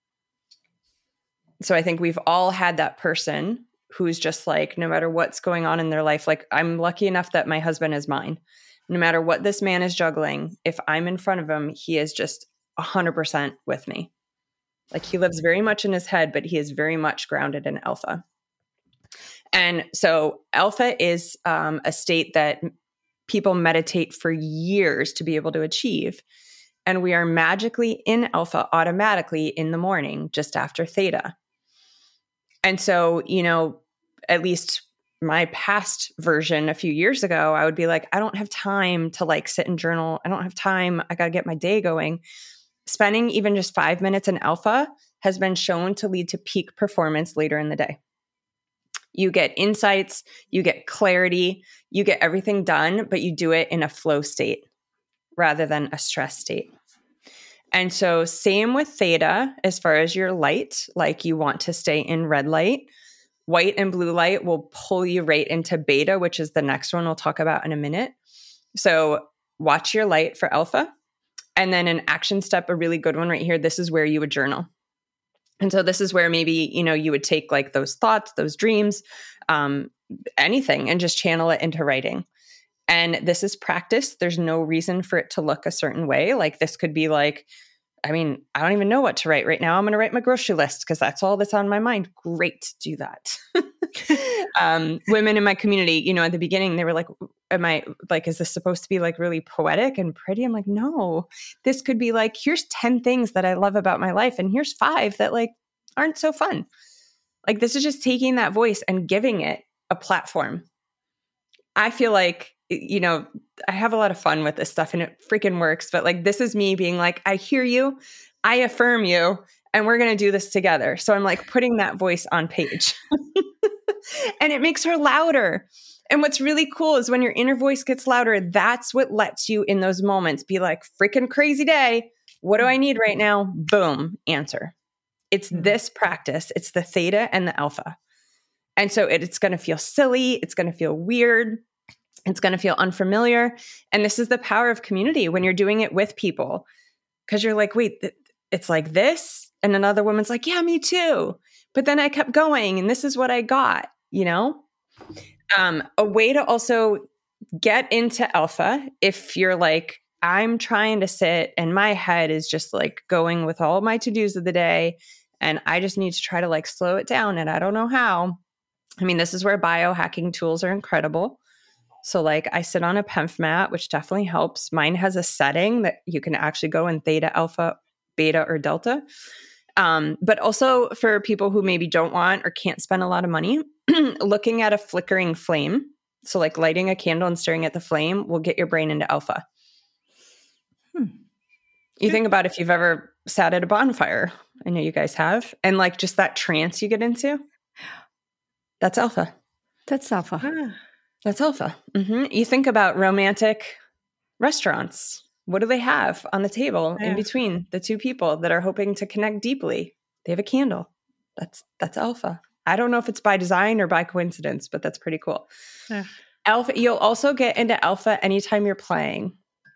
So I think we've all had that person who's just like, no matter what's going on in their life, like I'm lucky enough that my husband is mine. No matter what this man is juggling, if I'm in front of him, he is just 100% with me. Like he lives very much in his head, but he is very much grounded in alpha. And so alpha is a state that people meditate for years to be able to achieve. And we are magically in alpha automatically in the morning, just after theta. And so, you know, at least my past version a few years ago, I would be like, I don't have time to like sit and journal. I don't have time. I got to get my day going. Spending even just 5 minutes in alpha has been shown to lead to peak performance later in the day. You get insights, you get clarity, you get everything done, but you do it in a flow state rather than a stress state. And so same with theta, as far as your light, like you want to stay in red light. White and blue light will pull you right into beta, which is the next one we'll talk about in a minute. So watch your light for alpha. And then an action step, a really good one right here. This is where you would journal. And so this is where maybe, you know, you would take like those thoughts, those dreams, anything, and just channel it into writing. And this is practice. There's no reason for it to look a certain way. Like this could be like, I mean, I don't even know what to write right now. I'm going to write my grocery list because that's all that's on my mind. Great. Do that. Women in my community, you know, at the beginning, they were like, is this supposed to be like really poetic and pretty? I'm like, no, this could be like, here's 10 things that I love about my life. And here's 5 that like aren't so fun. Like this is just taking that voice and giving it a platform. I feel like, you know, I have a lot of fun with this stuff and it freaking works. But like, this is me being like, I hear you, I affirm you, and we're going to do this together. So I'm like putting that voice on page and it makes her louder. And what's really cool is when your inner voice gets louder, that's what lets you in those moments be like, freaking crazy day. What do I need right now? Boom, answer. It's this practice. It's the theta and the alpha. And so it's going to feel silly. It's going to feel weird. It's going to feel unfamiliar. And this is the power of community when you're doing it with people. Because you're like, wait, it's like this? And another woman's like, yeah, me too. But then I kept going and this is what I got, you know? A way to also get into alpha, if you're like, I'm trying to sit and my head is just like going with all my to-dos of the day and I just need to try to like slow it down and I don't know how. I mean, this is where biohacking tools are incredible. So like I sit on a PEMF mat, which definitely helps. Mine has a setting that you can actually go in theta, alpha, beta, or delta. But also for people who maybe don't want or can't spend a lot of money, looking at a flickering flame, so like lighting a candle and staring at the flame will get your brain into alpha. You think about if you've ever sat at a bonfire. I know you guys have. And like just that trance you get into, that's alpha. That's alpha. That's alpha. Mm-hmm. You think about romantic restaurants. What do they have on the table in between the two people that are hoping to connect deeply? They have a candle. That's alpha. I don't know if it's by design or by coincidence, but that's pretty cool. Yeah. Alpha. You'll also get into alpha anytime you're playing.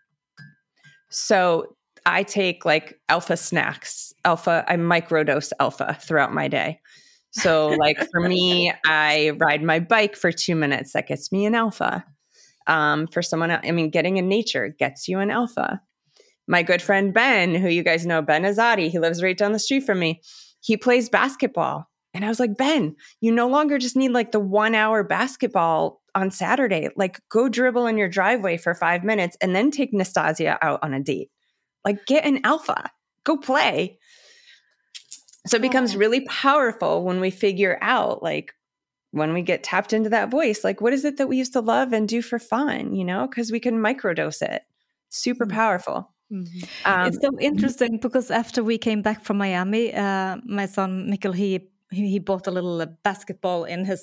So I take like alpha snacks. I microdose alpha throughout my day. So like for me, I ride my bike for 2 minutes. That gets me in alpha. For someone else, I mean, getting in nature gets you in alpha. My good friend, Ben, who you guys know, Ben Azadi, he lives right down the street from me. He plays basketball. And I was like, Ben, you no longer just need like the 1 hour basketball on Saturday. Like go dribble in your driveway for 5 minutes and then take Nastasia out on a date. Like get in alpha, go play. So it becomes really powerful when we figure out, like, when we get tapped into that voice, like, what is it that we used to love and do for fun, because we can microdose it. Super powerful. It's so interesting because after we came back from Miami, my son Mikkel, he bought a little basketball in his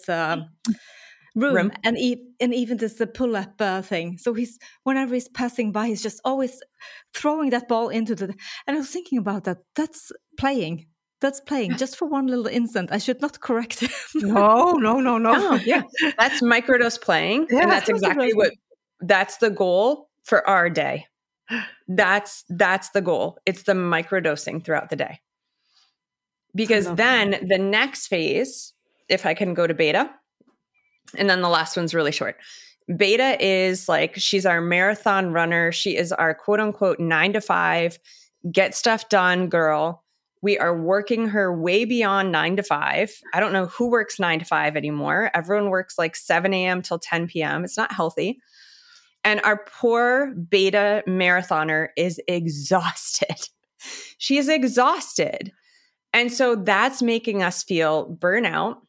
room. And even this pull-up thing. So whenever he's passing by, he's just always throwing that ball into and I was thinking about that. That's playing just for one little instant. I should not correct him. No. Oh, yeah. That's microdose playing. Yeah, and that's exactly that's the goal for our day. That's the goal. It's the microdosing throughout the day. Because then the next phase, if I can go to beta, and then the last one's really short. Beta is like, she's our marathon runner. She is our quote unquote 9 to 5, get stuff done girl. We are working her way beyond 9 to 5. I don't know who works 9 to 5 anymore. Everyone works like 7 a.m. till 10 p.m. It's not healthy. And our poor beta marathoner is exhausted. She is exhausted. And so that's making us feel burnout,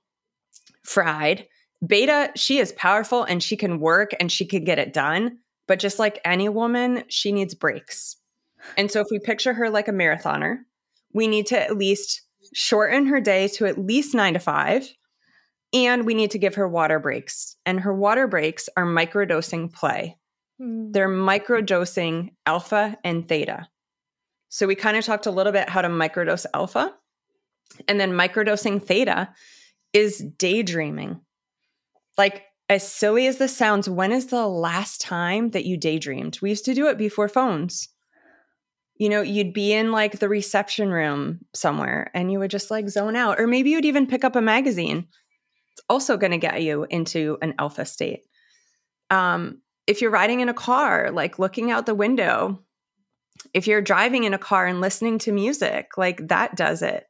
fried. Beta, she is powerful and she can work and she can get it done. But just like any woman, she needs breaks. And so if we picture her like a marathoner, we need to at least shorten her day to at least 9 to 5. And we need to give her water breaks. And her water breaks are microdosing play. They're microdosing alpha and theta. So we kind of talked a little bit how to microdose alpha. And then microdosing theta is daydreaming. Like, as silly as this sounds, when is the last time that you daydreamed? We used to do it before phones. You'd be in like the reception room somewhere and you would just like zone out. Or maybe you'd even pick up a magazine. It's also going to get you into an alpha state. If you're riding in a car, like looking out the window, if you're driving in a car and listening to music, like that does it.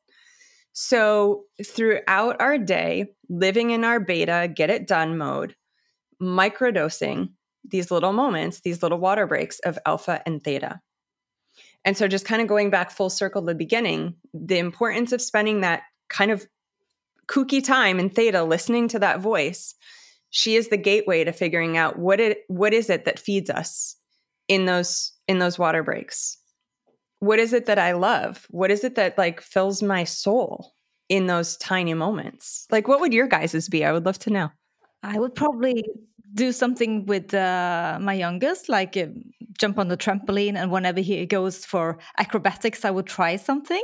So throughout our day, living in our beta, get it done mode, microdosing these little moments, these little water breaks of alpha and theta. And so just kind of going back full circle to the beginning, the importance of spending that kind of kooky time in theta, listening to that voice, she is the gateway to figuring out what is it that feeds us in those water breaks. What is it that I love? What is it that like fills my soul in those tiny moments? Like, what would your guys's be? I would love to know. I would probably do something with my youngest, like jump on the trampoline, and whenever he goes for acrobatics, I would try something.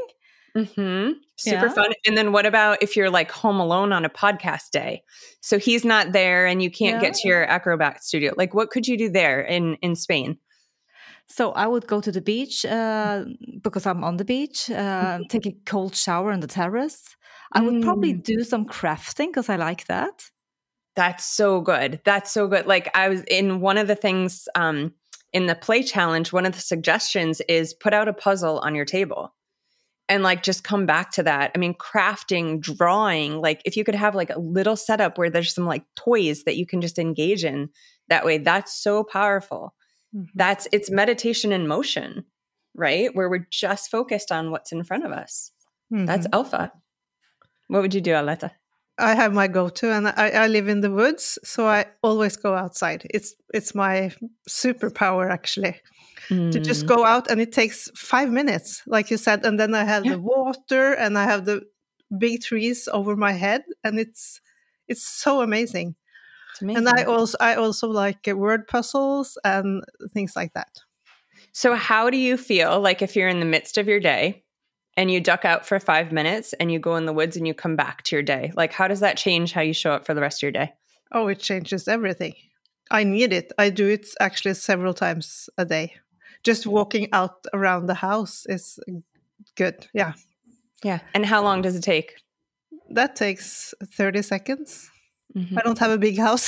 Super fun. And then what about if you're like home alone on a podcast day? So he's not there and you can't get to your acrobat studio. Like, what could you do there in Spain? So I would go to the beach because I'm on the beach, take a cold shower on the terrace. I would probably do some crafting because I like that. That's so good. That's so good. Like, I was in one of the things in the play challenge, one of the suggestions is put out a puzzle on your table and like just come back to that. I mean, crafting, drawing, like if you could have like a little setup where there's some like toys that you can just engage in that way, that's so powerful. It's meditation in motion, right? Where we're just focused on what's in front of us. That's alpha. What would you do, Aletta? I have my go-to, and I live in the woods, so I always go outside. It's my superpower, actually, to just go out, and it takes 5 minutes, like you said, and then I have the water, and I have the big trees over my head, and it's so amazing. It's amazing. And I also like word puzzles and things like that. So how do you feel like if you're in the midst of your day and you duck out for 5 minutes and you go in the woods and you come back to your day? Like, how does that change how you show up for the rest of your day? Oh, it changes everything. I need it. I do it actually several times a day. Just walking out around the house is good. Yeah. Yeah. And how long does it take? That takes 30 seconds. I don't have a big house.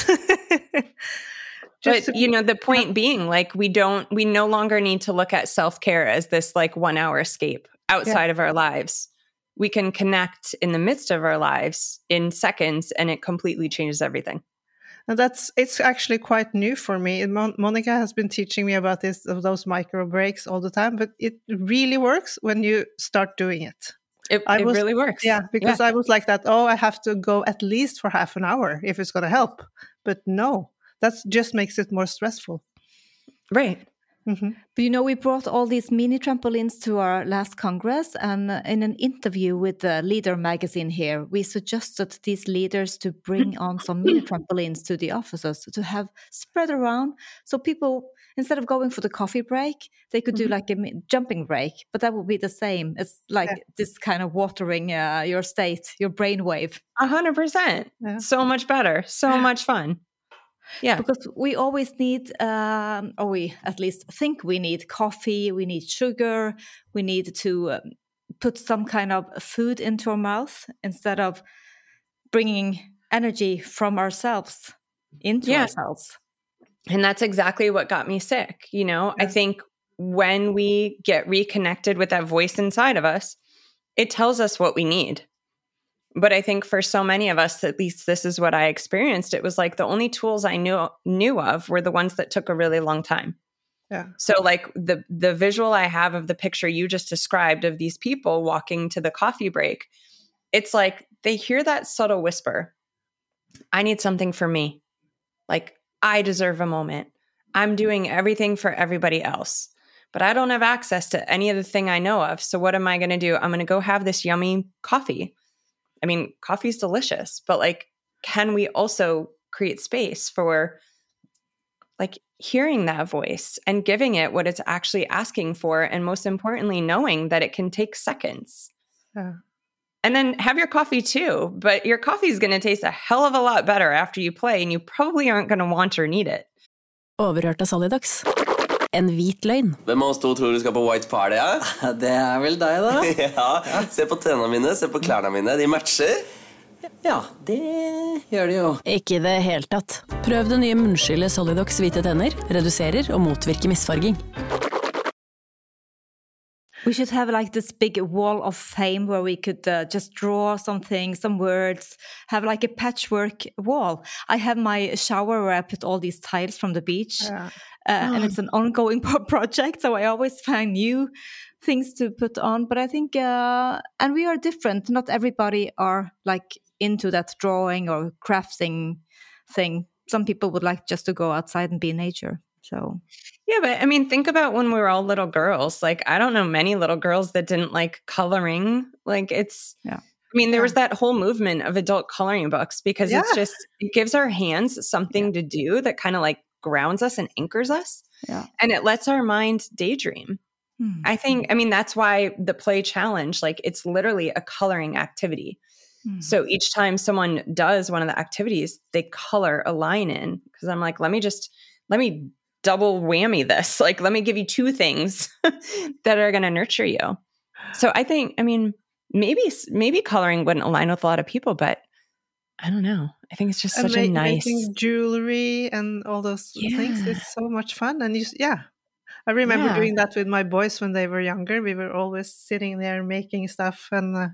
But, the point being, like, we no longer need to look at self-care as this like 1 hour escape outside of our lives. We can connect in the midst of our lives in seconds, and it completely changes everything. And it's actually quite new for me. Monica has been teaching me about those micro breaks all the time, but it really works when you start doing it. It really works. Yeah, because I was like that, oh, I have to go at least for half an hour if it's going to help. But no, that just makes it more stressful. Right. Mm-hmm. But you know, we brought all these mini trampolines to our last Congress, and in an interview with the Leader magazine here, we suggested these leaders to bring on some mini trampolines to the offices to have spread around. So people, instead of going for the coffee break, they could do like a jumping break, but that would be the same. It's like this kind of watering your state, your brainwave. 100%. Yeah. So much better. So much fun. Yeah. Because we always need, or we at least think we need coffee, we need sugar, we need to put some kind of food into our mouth instead of bringing energy from ourselves into ourselves. And that's exactly what got me sick. You know, I think when we get reconnected with that voice inside of us, it tells us what we need. But I think for so many of us, at least this is what I experienced, it was like the only tools I knew of were the ones that took a really long time. Yeah. So like the visual I have of the picture you just described of these people walking to the coffee break, it's like they hear that subtle whisper, I need something for me. Like, I deserve a moment. I'm doing everything for everybody else, but I don't have access to any of the thing I know of. So what am I going to do? I'm going to go have this yummy coffee. I mean, coffee's delicious, but like, can we also create space for like hearing that voice and giving it what it's actually asking for? And most importantly, knowing that it can take seconds. Yeah. And then have your coffee too, but your coffee is going to taste a hell of a lot better after you play, and you probably aren't going to want or need it. Overhørt av Solidags. En hvit løgn. Hvem av oss to tror du skal på white party, ja? Det vel deg da. Ja, se på tennene mine, se på klærne mine, de matcher. Ja, det gjør det jo. Ikke i det hele tatt. Prøv det nye munnskyllet Solidox hvite tenner, reduserer og motvirker misfarging. We should have like this big wall of fame where we could just draw something, some words, have like a patchwork wall. I have my shower where I put all these tiles from the beach. Yeah. And it's an ongoing project, so I always find new things to put on. But I think, and we are different. Not everybody are like into that drawing or crafting thing. Some people would like just to go outside and be in nature. So yeah, but I mean, think about when we were all little girls. Like, I don't know many little girls that didn't like coloring. Like, it's, I mean, there was that whole movement of adult coloring books because it's just, it gives our hands something to do that kind of like grounds us and anchors us. Yeah. And it lets our mind daydream. I think, I mean, that's why the play challenge, like it's literally a coloring activity. So each time someone does one of the activities, they color a line in, because I'm like, let me double whammy this. Like, let me give you two things that are going to nurture you. So I think, I mean, maybe coloring wouldn't align with a lot of people, but I don't know. I think it's just such a nice making jewelry and all those things. It's so much fun. And I remember doing that with my boys when they were younger. We were always sitting there making stuff and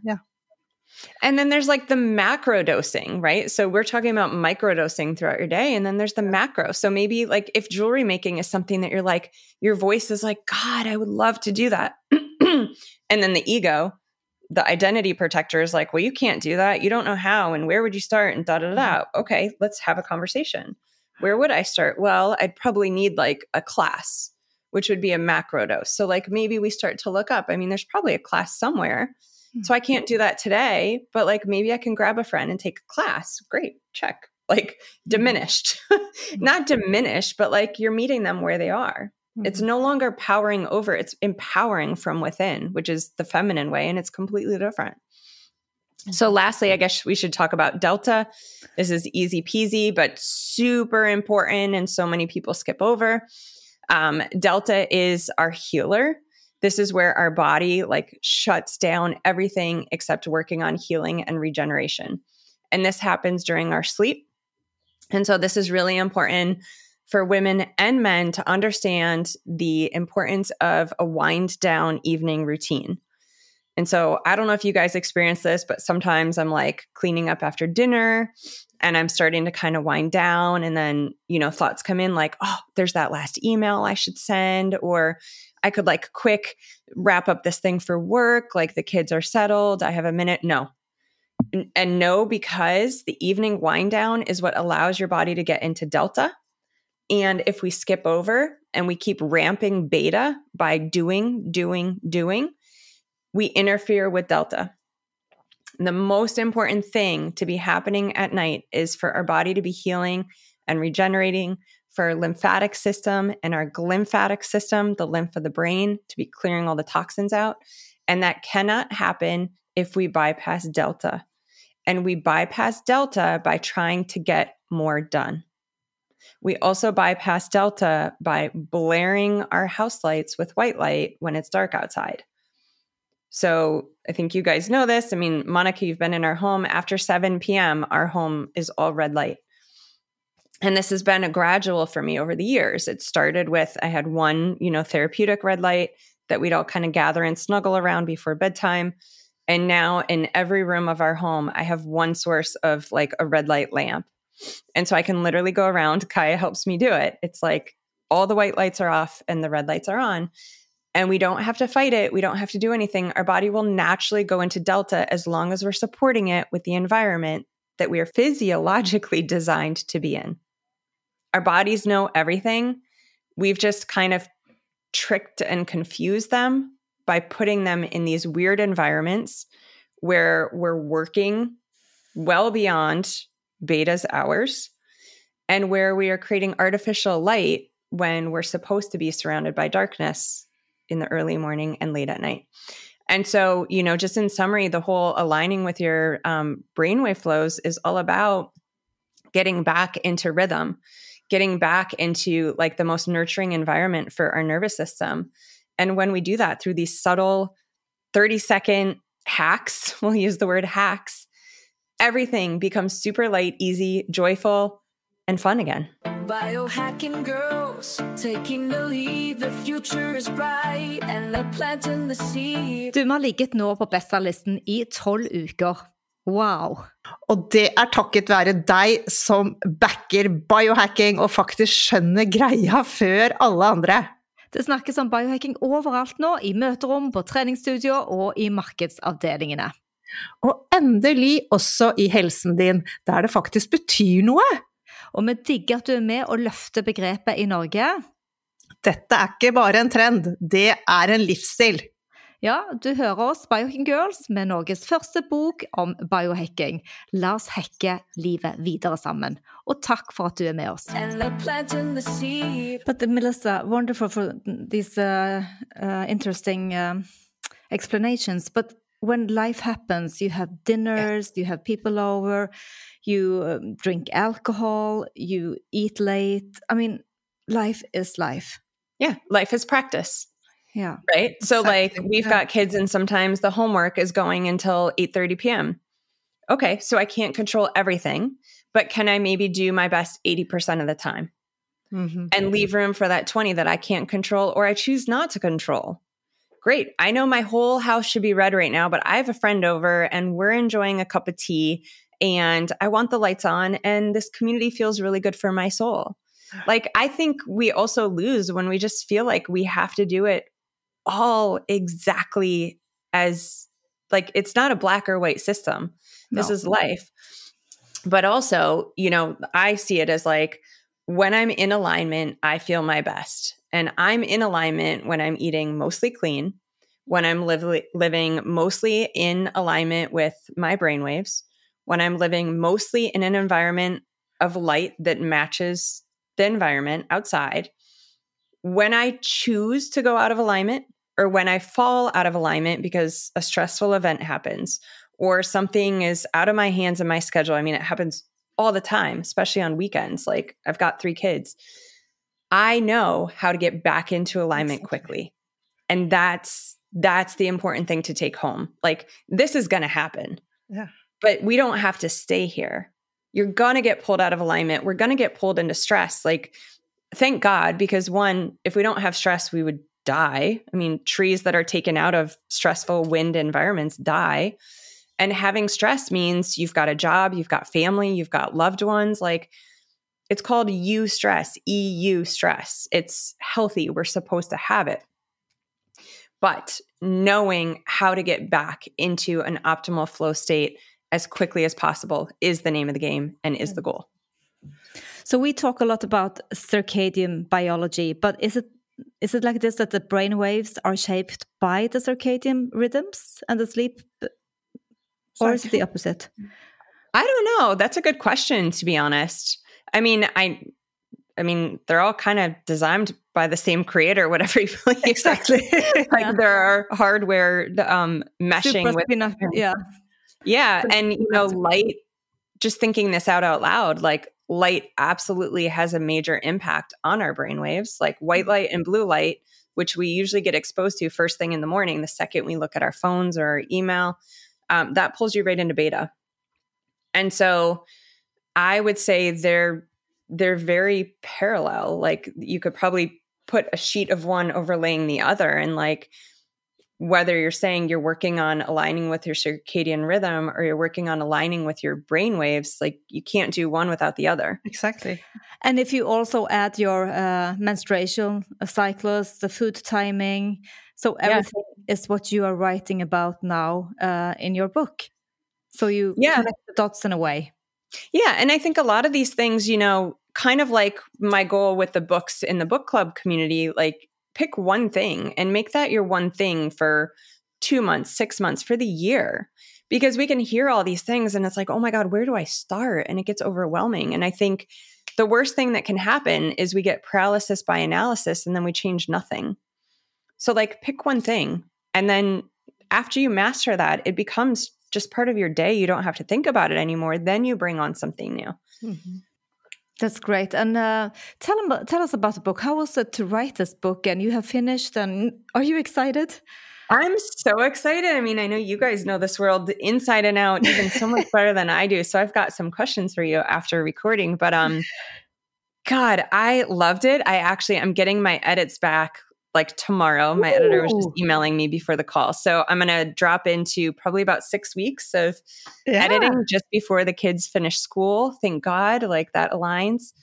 And then there's like the macro dosing, right? So we're talking about micro dosing throughout your day. And then there's the macro. So maybe like if jewelry making is something that you're like, your voice is like, God, I would love to do that. And then the ego, the identity protector is like, well, you can't do that. You don't know how. And where would you start? And da-da-da. Okay, let's have a conversation. Where would I start? Well, I'd probably need like a class, which would be a macro dose. So like maybe we start to look up. I mean, there's probably a class somewhere. So I can't do that today, but like maybe I can grab a friend and take a class. Great, check. Like diminished, not diminished, but like you're meeting them where they are. It's no longer powering over. It's empowering from within, which is the feminine way. And it's completely different. So lastly, I guess we should talk about Delta. This is easy peasy, but super important. And so many people skip over. Delta is our healer. This is where our body like shuts down everything except working on healing and regeneration. And this happens during our sleep. And so this is really important for women and men to understand the importance of a wind down evening routine. And so I don't know if you guys experience this, but sometimes I'm like cleaning up after dinner and I'm starting to kind of wind down. And then, thoughts come in like, oh, there's that last email I should send, or I could like quick wrap up this thing for work. Like the kids are settled. I have a minute. No. And no, because the evening wind down is what allows your body to get into delta. And if we skip over and we keep ramping beta by doing, we interfere with delta. The most important thing to be happening at night is for our body to be healing and regenerating, for our lymphatic system and our glymphatic system, the lymph of the brain, to be clearing all the toxins out. And that cannot happen if we bypass delta. And we bypass delta by trying to get more done. We also bypass delta by blaring our house lights with white light when it's dark outside. So I think you guys know this. I mean, Monica, you've been in our home. After 7 p.m., our home is all red light. And this has been a gradual for me over the years. It started with, I had one, therapeutic red light that we'd all kind of gather and snuggle around before bedtime. And now in every room of our home, I have one source of like a red light lamp. And so I can literally go around. Kaya helps me do it. It's like all the white lights are off and the red lights are on. And we don't have to fight it. We don't have to do anything. Our body will naturally go into delta as long as we're supporting it with the environment that we are physiologically designed to be in. Our bodies know everything. We've just kind of tricked and confused them by putting them in these weird environments where we're working well beyond beta's hours and where we are creating artificial light when we're supposed to be surrounded by darkness in the early morning and late at night. And so, just in summary, the whole aligning with your brainwave flows is all about getting back into rhythm, getting back into like the most nurturing environment for our nervous system. And when we do that through these subtle 30-second hacks, we'll use the word hacks, everything becomes super light, easy, joyful, and fun again. Biohacking girls, taking the lead, the future is bright, and they're planting the seed. Du har ligget nå på bestselgerlisten I 12 uker. Wow. Og det takket være deg som backer biohacking og faktisk skjønner greia før alle andre. Det snakkes om biohacking overalt nå, I møterom, på treningsstudio og I markedsavdelingene. Og endelig også I helsen din, der det faktisk betyr noe. Og vi digger at du med og løfter begrepet I Norge. Dette ikke bare en trend, det en livsstil. Ja, du hører oss Biohacking Girls med Norges første bok om biohacking. La oss hacke livet videre sammen. Og takk for at du med oss. But Melissa, wonderful for these interesting explanations. But when life happens, you have dinners, you have people over, you drink alcohol, you eat late. I mean, life is life. Yeah, life is practice. Yeah. Right. So like we've got kids and sometimes the homework is going until 8:30 p.m. Okay. So I can't control everything, but can I maybe do my best 80% of the time and leave room for that 20 that I can't control or I choose not to control? Great. I know my whole house should be red right now, but I have a friend over and we're enjoying a cup of tea and I want the lights on and this community feels really good for my soul. Like, I think we also lose when we just feel like we have to do it all exactly as like, it's not a black or white system. This is life. But also, I see it as like, when I'm in alignment, I feel my best. And I'm in alignment when I'm eating mostly clean, when I'm living mostly in alignment with my brainwaves, when I'm living mostly in an environment of light that matches the environment outside, when I choose to go out of alignment or when I fall out of alignment because a stressful event happens or something is out of my hands in my schedule. I mean, it happens all the time, especially on weekends. Like I've got 3 kids. I know how to get back into alignment quickly. And that's the important thing to take home. Like this is going to happen. Yeah. But we don't have to stay here. You're going to get pulled out of alignment. We're going to get pulled into stress. Like, thank God, because one, if we don't have stress, we would die. I mean, trees that are taken out of stressful wind environments die. And having stress means you've got a job, you've got family, you've got loved ones. Like, it's called eustress, EU stress. It's healthy. We're supposed to have it. But knowing how to get back into an optimal flow state as quickly as possible is the name of the game and is the goal. So we talk a lot about circadian biology, but is it like this, that the brain waves are shaped by the circadian rhythms and the sleep, or is it the opposite? I don't know. That's a good question, to be honest. I mean, they're all kind of designed by the same creator, whatever you believe. Exactly. Like there are hardware meshing with. Yeah. And, light, just thinking this out loud, like light absolutely has a major impact on our brainwaves, like white light and blue light, which we usually get exposed to first thing in the morning. The second we look at our phones or our email, that pulls you right into beta. And so I would say they're very parallel. Like you could probably put a sheet of one overlaying the other, and like whether you're saying you're working on aligning with your circadian rhythm or you're working on aligning with your brain waves, like you can't do one without the other. Exactly. And if you also add your menstruation cycles, the food timing, so everything is what you are writing about now in your book. So you connect the dots in a way. Yeah. And I think a lot of these things, kind of like my goal with the books in the book club community, like pick one thing and make that your one thing for 2 months, 6 months, for the year, because we can hear all these things and it's like, oh my God, where do I start? And it gets overwhelming. And I think the worst thing that can happen is we get paralysis by analysis and then we change nothing. So like pick one thing. And then after you master that, it becomes just part of your day. You don't have to think about it anymore. Then you bring on something new. Mm-hmm. That's great. And tell us about the book. How was it to write this book? And you have finished, and are you excited? I'm so excited. I mean, I know you guys know this world inside and out even so much better than I do. So I've got some questions for you after recording. But God, I loved it. I'm getting my edits back like tomorrow. My editor was just emailing me before the call. So I'm going to drop into probably about 6 weeks of editing just before the kids finish school. Thank God, like that aligns.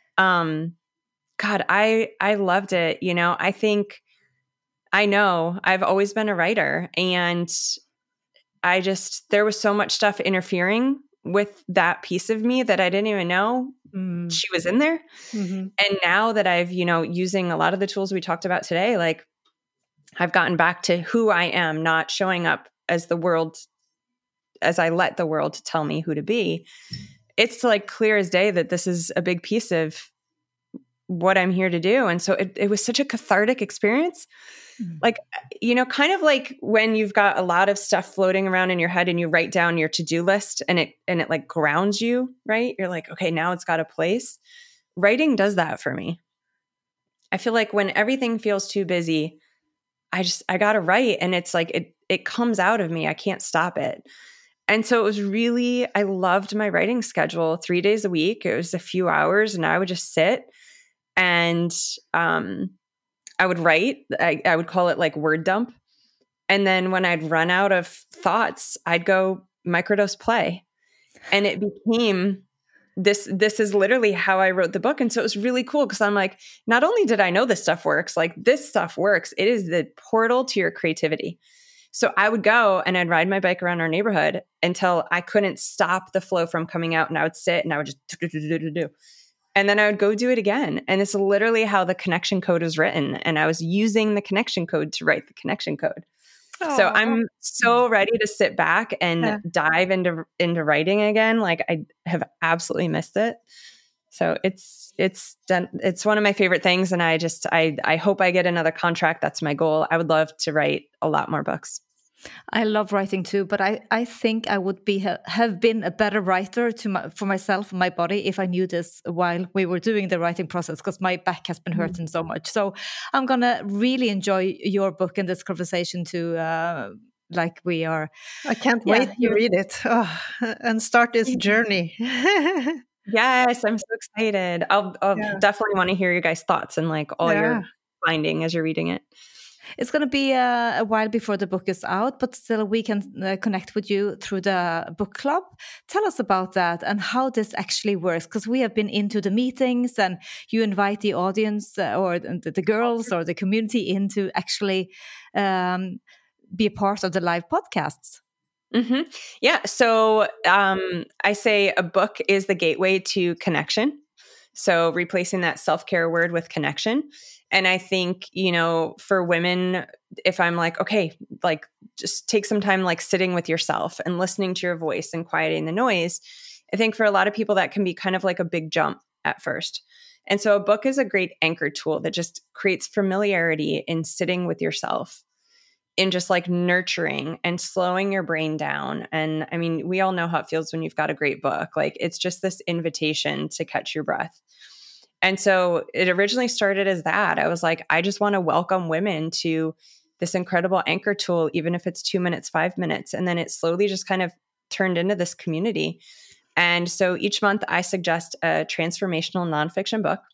God, I loved it. I know I've always been a writer, and there was so much stuff interfering with that piece of me that I didn't even know she was in there. Mm-hmm. And now that I've, using a lot of the tools we talked about today, like I've gotten back to who I am, not showing up as I let the world tell me who to be. It's like clear as day that this is a big piece of what I'm here to do. And so it was such a cathartic experience. Like, kind of like when you've got a lot of stuff floating around in your head and you write down your to-do list and it like grounds you, right? You're like, okay, now it's got a place. Writing does that for me. I feel like when everything feels too busy, I got to write, and it's like, it comes out of me. I can't stop it. And so it was really, I loved my writing schedule 3 days a week. It was a few hours and I would just sit and, I would write. I would call it like word dump. And then when I'd run out of thoughts, I'd go microdose play. And it became this is literally how I wrote the book. And so it was really cool because I'm like, not only did I know this stuff works, like this stuff works, it is the portal to your creativity. So I would go and I'd ride my bike around our neighborhood until I couldn't stop the flow from coming out. And I would sit and I would just do. And then I would go do it again. And it's literally how the connection code is written. And I was using the connection code to write the connection code. Aww. So I'm so ready to sit back and dive into writing again. Like I have absolutely missed it. So it's done. It's one of my favorite things. And I hope I get another contract. That's my goal. I would love to write a lot more books. I love writing too, but I think I would have been a better writer for myself and my body if I knew this while we were doing the writing process, because my back has been hurting so much. So I'm gonna really enjoy your book and this conversation too. Like we are. I can't wait to read it and start this journey. Yes, I'm so excited. I'll definitely want to hear your guys' thoughts and like all your finding as you're reading it. It's going to be a while before the book is out, but still we can connect with you through the book club. Tell us about that and how this actually works, because we have been into the meetings and you invite the audience or the girls or the community in to actually be a part of the live podcasts. Mm-hmm. Yeah. So I say a book is the gateway to connection. So replacing that self-care word with connection. And I think, you know, for women, if I'm like, okay, like just take some time, like sitting with yourself and listening to your voice and quieting the noise. I think for a lot of people that can be kind of like a big jump at first. And so a book is a great anchor tool that just creates familiarity in sitting with yourself, in just like nurturing and slowing your brain down. And I mean, we all know how it feels when you've got a great book. Like it's just this invitation to catch your breath. And so it originally started as that. I was like, I just want to welcome women to this incredible anchor tool, even if it's 2 minutes, 5 minutes. And then it slowly just kind of turned into this community. And so each month I suggest a transformational nonfiction book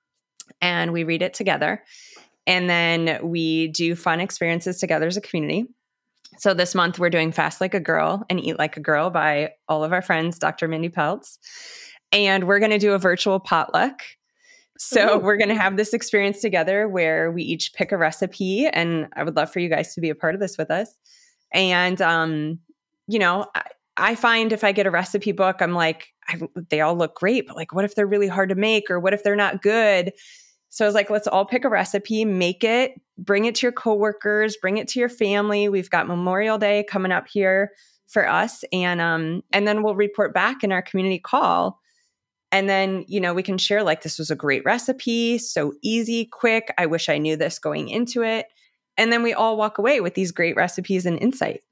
and we read it together. And then we do fun experiences together as a community. So this month we're doing Fast Like a Girl and Eat Like a Girl by all of our friends, Dr. Mindy Peltz. And we're going to do a virtual potluck. So we're going to have this experience together where we each pick a recipe, and I would love for you guys to be a part of this with us. And, you know, I find if I get a recipe book, I'm like, they all look great, but like, what if they're really hard to make, or what if they're not good? So I was like, let's all pick a recipe, make it, bring it to your coworkers, bring it to your family. We've got Memorial Day coming up here for us. And then we'll report back in our community call. And then, you know, we can share like, this was a great recipe, so easy, quick. I wish I knew this going into it. And then we all walk away with these great recipes and insight.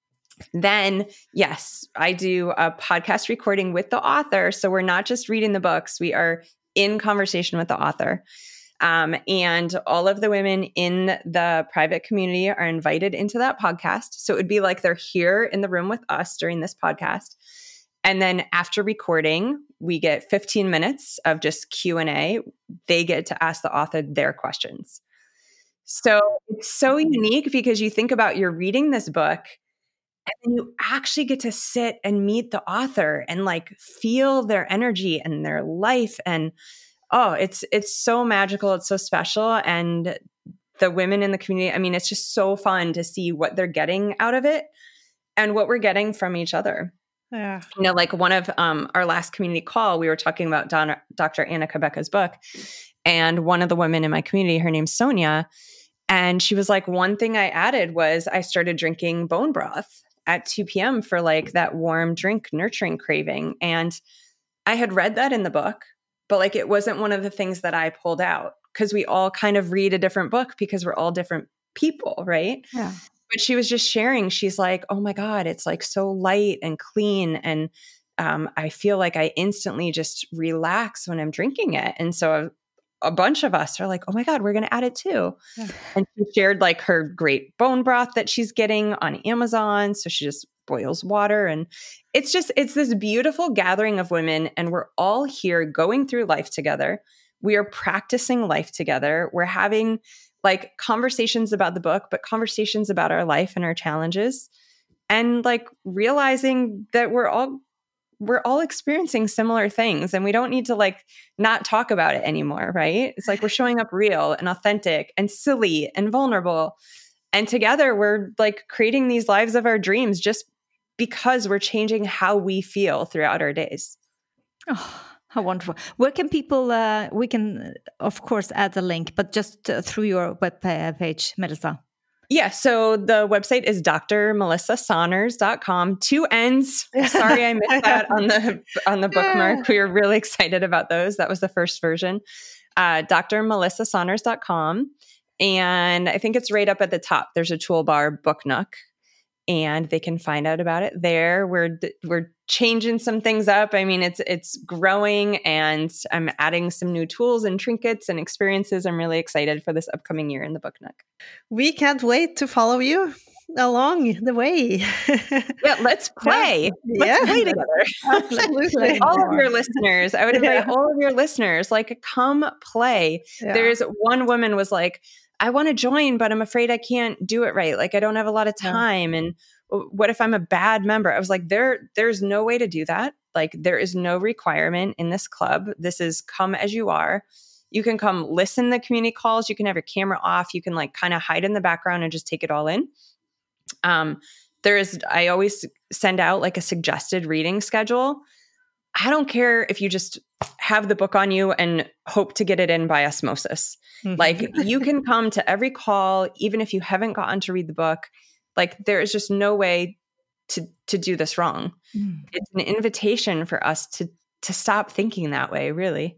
Then, yes, I do a podcast recording with the author. So we're not just reading the books, we are in conversation with the author. And all of the women in the private community are invited into that podcast. So it would be like they're here in the room with us during this podcast. And then after recording, we get 15 minutes of just Q&A. They get to ask the author their questions. So it's so unique because you think about you're reading this book and then you actually get to sit and meet the author and like feel their energy and their life. And oh, it's so magical. It's so special. And the women in the community, I mean, it's just so fun to see what they're getting out of it and what we're getting from each other. Yeah. You know, like one of our last community call, we were talking about Dr. Anna Cabeca's book. And one of the women in my community, her name's Sonia. And she was like, one thing I added was I started drinking bone broth at 2 p.m. for like that warm drink, nurturing craving. And I had read that in the book, but like it wasn't one of the things that I pulled out because we all kind of read a different book because we're all different people, right? Yeah. But she was just sharing, she's like, oh my God, it's like so light and clean. And I feel like I instantly just relax when I'm drinking it. And so a bunch of us are like, oh my God, we're going to add it too. Yeah. And she shared like her great bone broth that she's getting on Amazon. So she just boils water. And it's this beautiful gathering of women. And we're all here going through life together. We are practicing life together. We're having like conversations about the book, but conversations about our life and our challenges, and like realizing that we're all experiencing similar things and we don't need to like not talk about it anymore, right? It's like we're showing up real and authentic and silly and vulnerable. And together we're like creating these lives of our dreams just because we're changing how we feel throughout our days. Oh, how wonderful. Where can people, we can, of course, add the link, but just through your web page, Melissa. Yeah, so the website is drmelissasonners.com. 2 N's. Sorry, I missed that on the bookmark. We were really excited about those. That was the first version. drmelissasonners.com. And I think it's right up at the top. There's a toolbar, Book Nook, and they can find out about it there. We're changing some things up. I mean, it's growing, and I'm adding some new tools and trinkets and experiences. I'm really excited for this upcoming year in the Book Nook. We can't wait to follow you along the way. Yeah, let's play. Let's play together. Absolutely. All of your listeners, I would invite all of your listeners, like, come play. Yeah. There's one woman was like, I want to join, but I'm afraid I can't do it right. Like I don't have a lot of time. And what if I'm a bad member? I was like, there's no way to do that. Like there is no requirement in this club. This is come as you are. You can come listen to the community calls. You can have your camera off. You can like kind of hide in the background and just take it all in. I always send out like a suggested reading schedule. I don't care if you just have the book on you and hope to get it in by osmosis. Like you can come to every call, even if you haven't gotten to read the book. Like there is just no way to do this wrong. It's an invitation for us to stop thinking that way, really.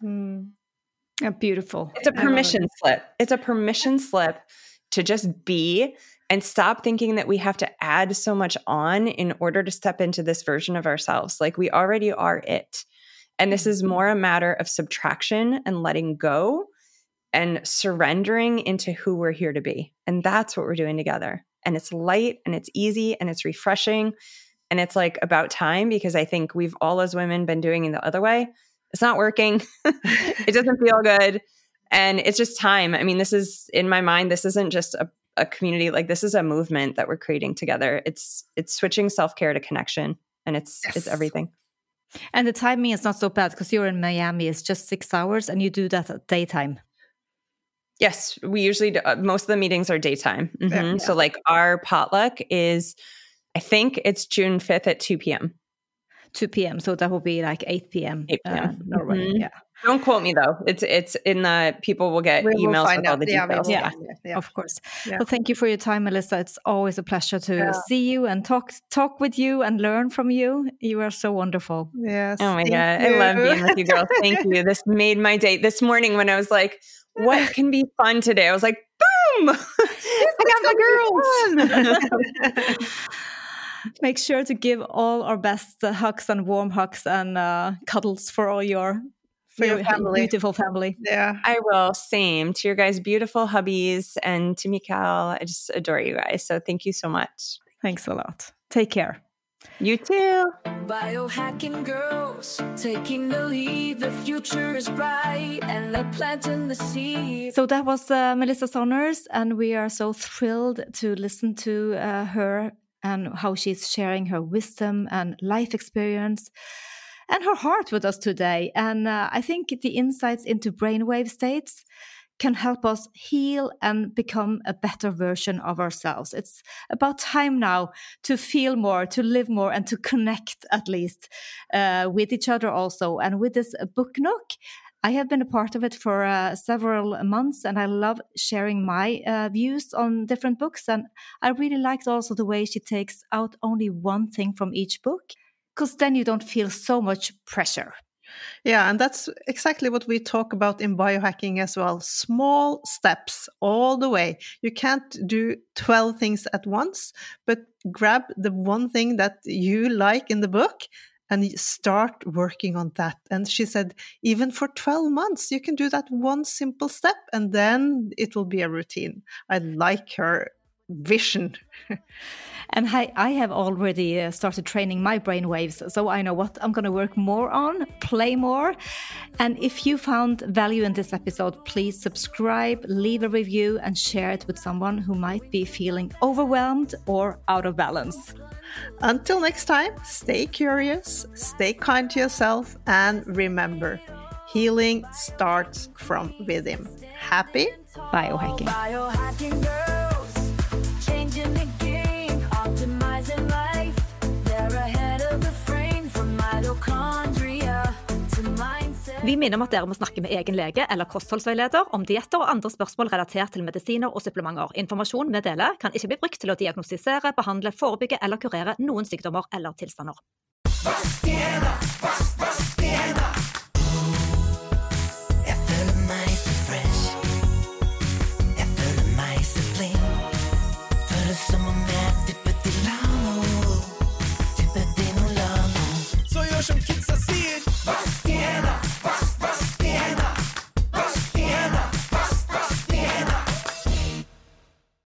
Beautiful. It's a permission slip. It's a permission slip to just be and stop thinking that we have to add so much on in order to step into this version of ourselves. Like we already are it. And this is more a matter of subtraction and letting go and surrendering into who we're here to be. And that's what we're doing together. And it's light and it's easy and it's refreshing. And it's like about time, because I think we've all as women been doing it the other way. It's not working. It doesn't feel good. And it's just time. I mean, this is, in my mind, this isn't just a community. Like this is a movement that we're creating together. It's switching self-care to connection. And it's everything. And the timing is not so bad because you're in Miami. It's just 6 hours and you do that at daytime. Yes, we usually do, most of the meetings are daytime. So like our potluck is, I think it's June 5th at 2 p.m. 2 p.m. So that will be like 8 p.m. 8 p.m. Norway. Yeah. Don't quote me though. It's in the, people will get emails with all the details. Yeah, of course. Yeah. Well, thank you for your time, Melissa. It's always a pleasure to see you and talk with you and learn from you. You are so wonderful. Yes. Oh my God. I love being with you girls. Thank you. This made my day. This morning when I was like, what can be fun today? I was like, boom, I got my girls. Make sure to give all our best hugs and warm hugs and cuddles for all your family. Beautiful family. Yeah, I will. Same to your guys' beautiful hubbies and to Mikael. I just adore you guys. So thank you so much. Thanks a lot. Take care. You too. Biohacking girls taking the lead. The future is bright and they're planting the seed. So that was Melissa Saunders, and we are so thrilled to listen to her and how she's sharing her wisdom and life experience and her heart with us today. And I think the insights into brainwave states can help us heal and become a better version of ourselves. It's about time now to feel more, to live more, and to connect at least with each other also. And with this book nook, I have been a part of it for several months, and I love sharing my views on different books. And I really liked also the way she takes out only one thing from each book, because then you don't feel so much pressure. Yeah, and that's exactly what we talk about in biohacking as well. Small steps all the way. You can't do 12 things at once, but grab the one thing that you like in the book and start working on that. And she said, even for 12 months, you can do that one simple step and then it will be a routine. I like her vision. And I have already started training my brain waves, so I know what I'm going to work more on, play more. And if you found value in this episode, please subscribe, leave a review, and share it with someone who might be feeling overwhelmed or out of balance. Until next time, stay curious, stay kind to yourself, and remember, healing starts from within. Happy biohacking. Biohacking girls, changing the game, optimizing life. They're ahead of the frame from mitochondria to mindset. Vi minner om at dere må snakke med egen lege eller kostholdsveileder om dietter og andre spørsmål relatert til medisiner og supplementer. Informasjon vi deler kan ikke bli brukt til å diagnostisere, behandle, forebygge eller kurere noen sykdommer eller tilstander.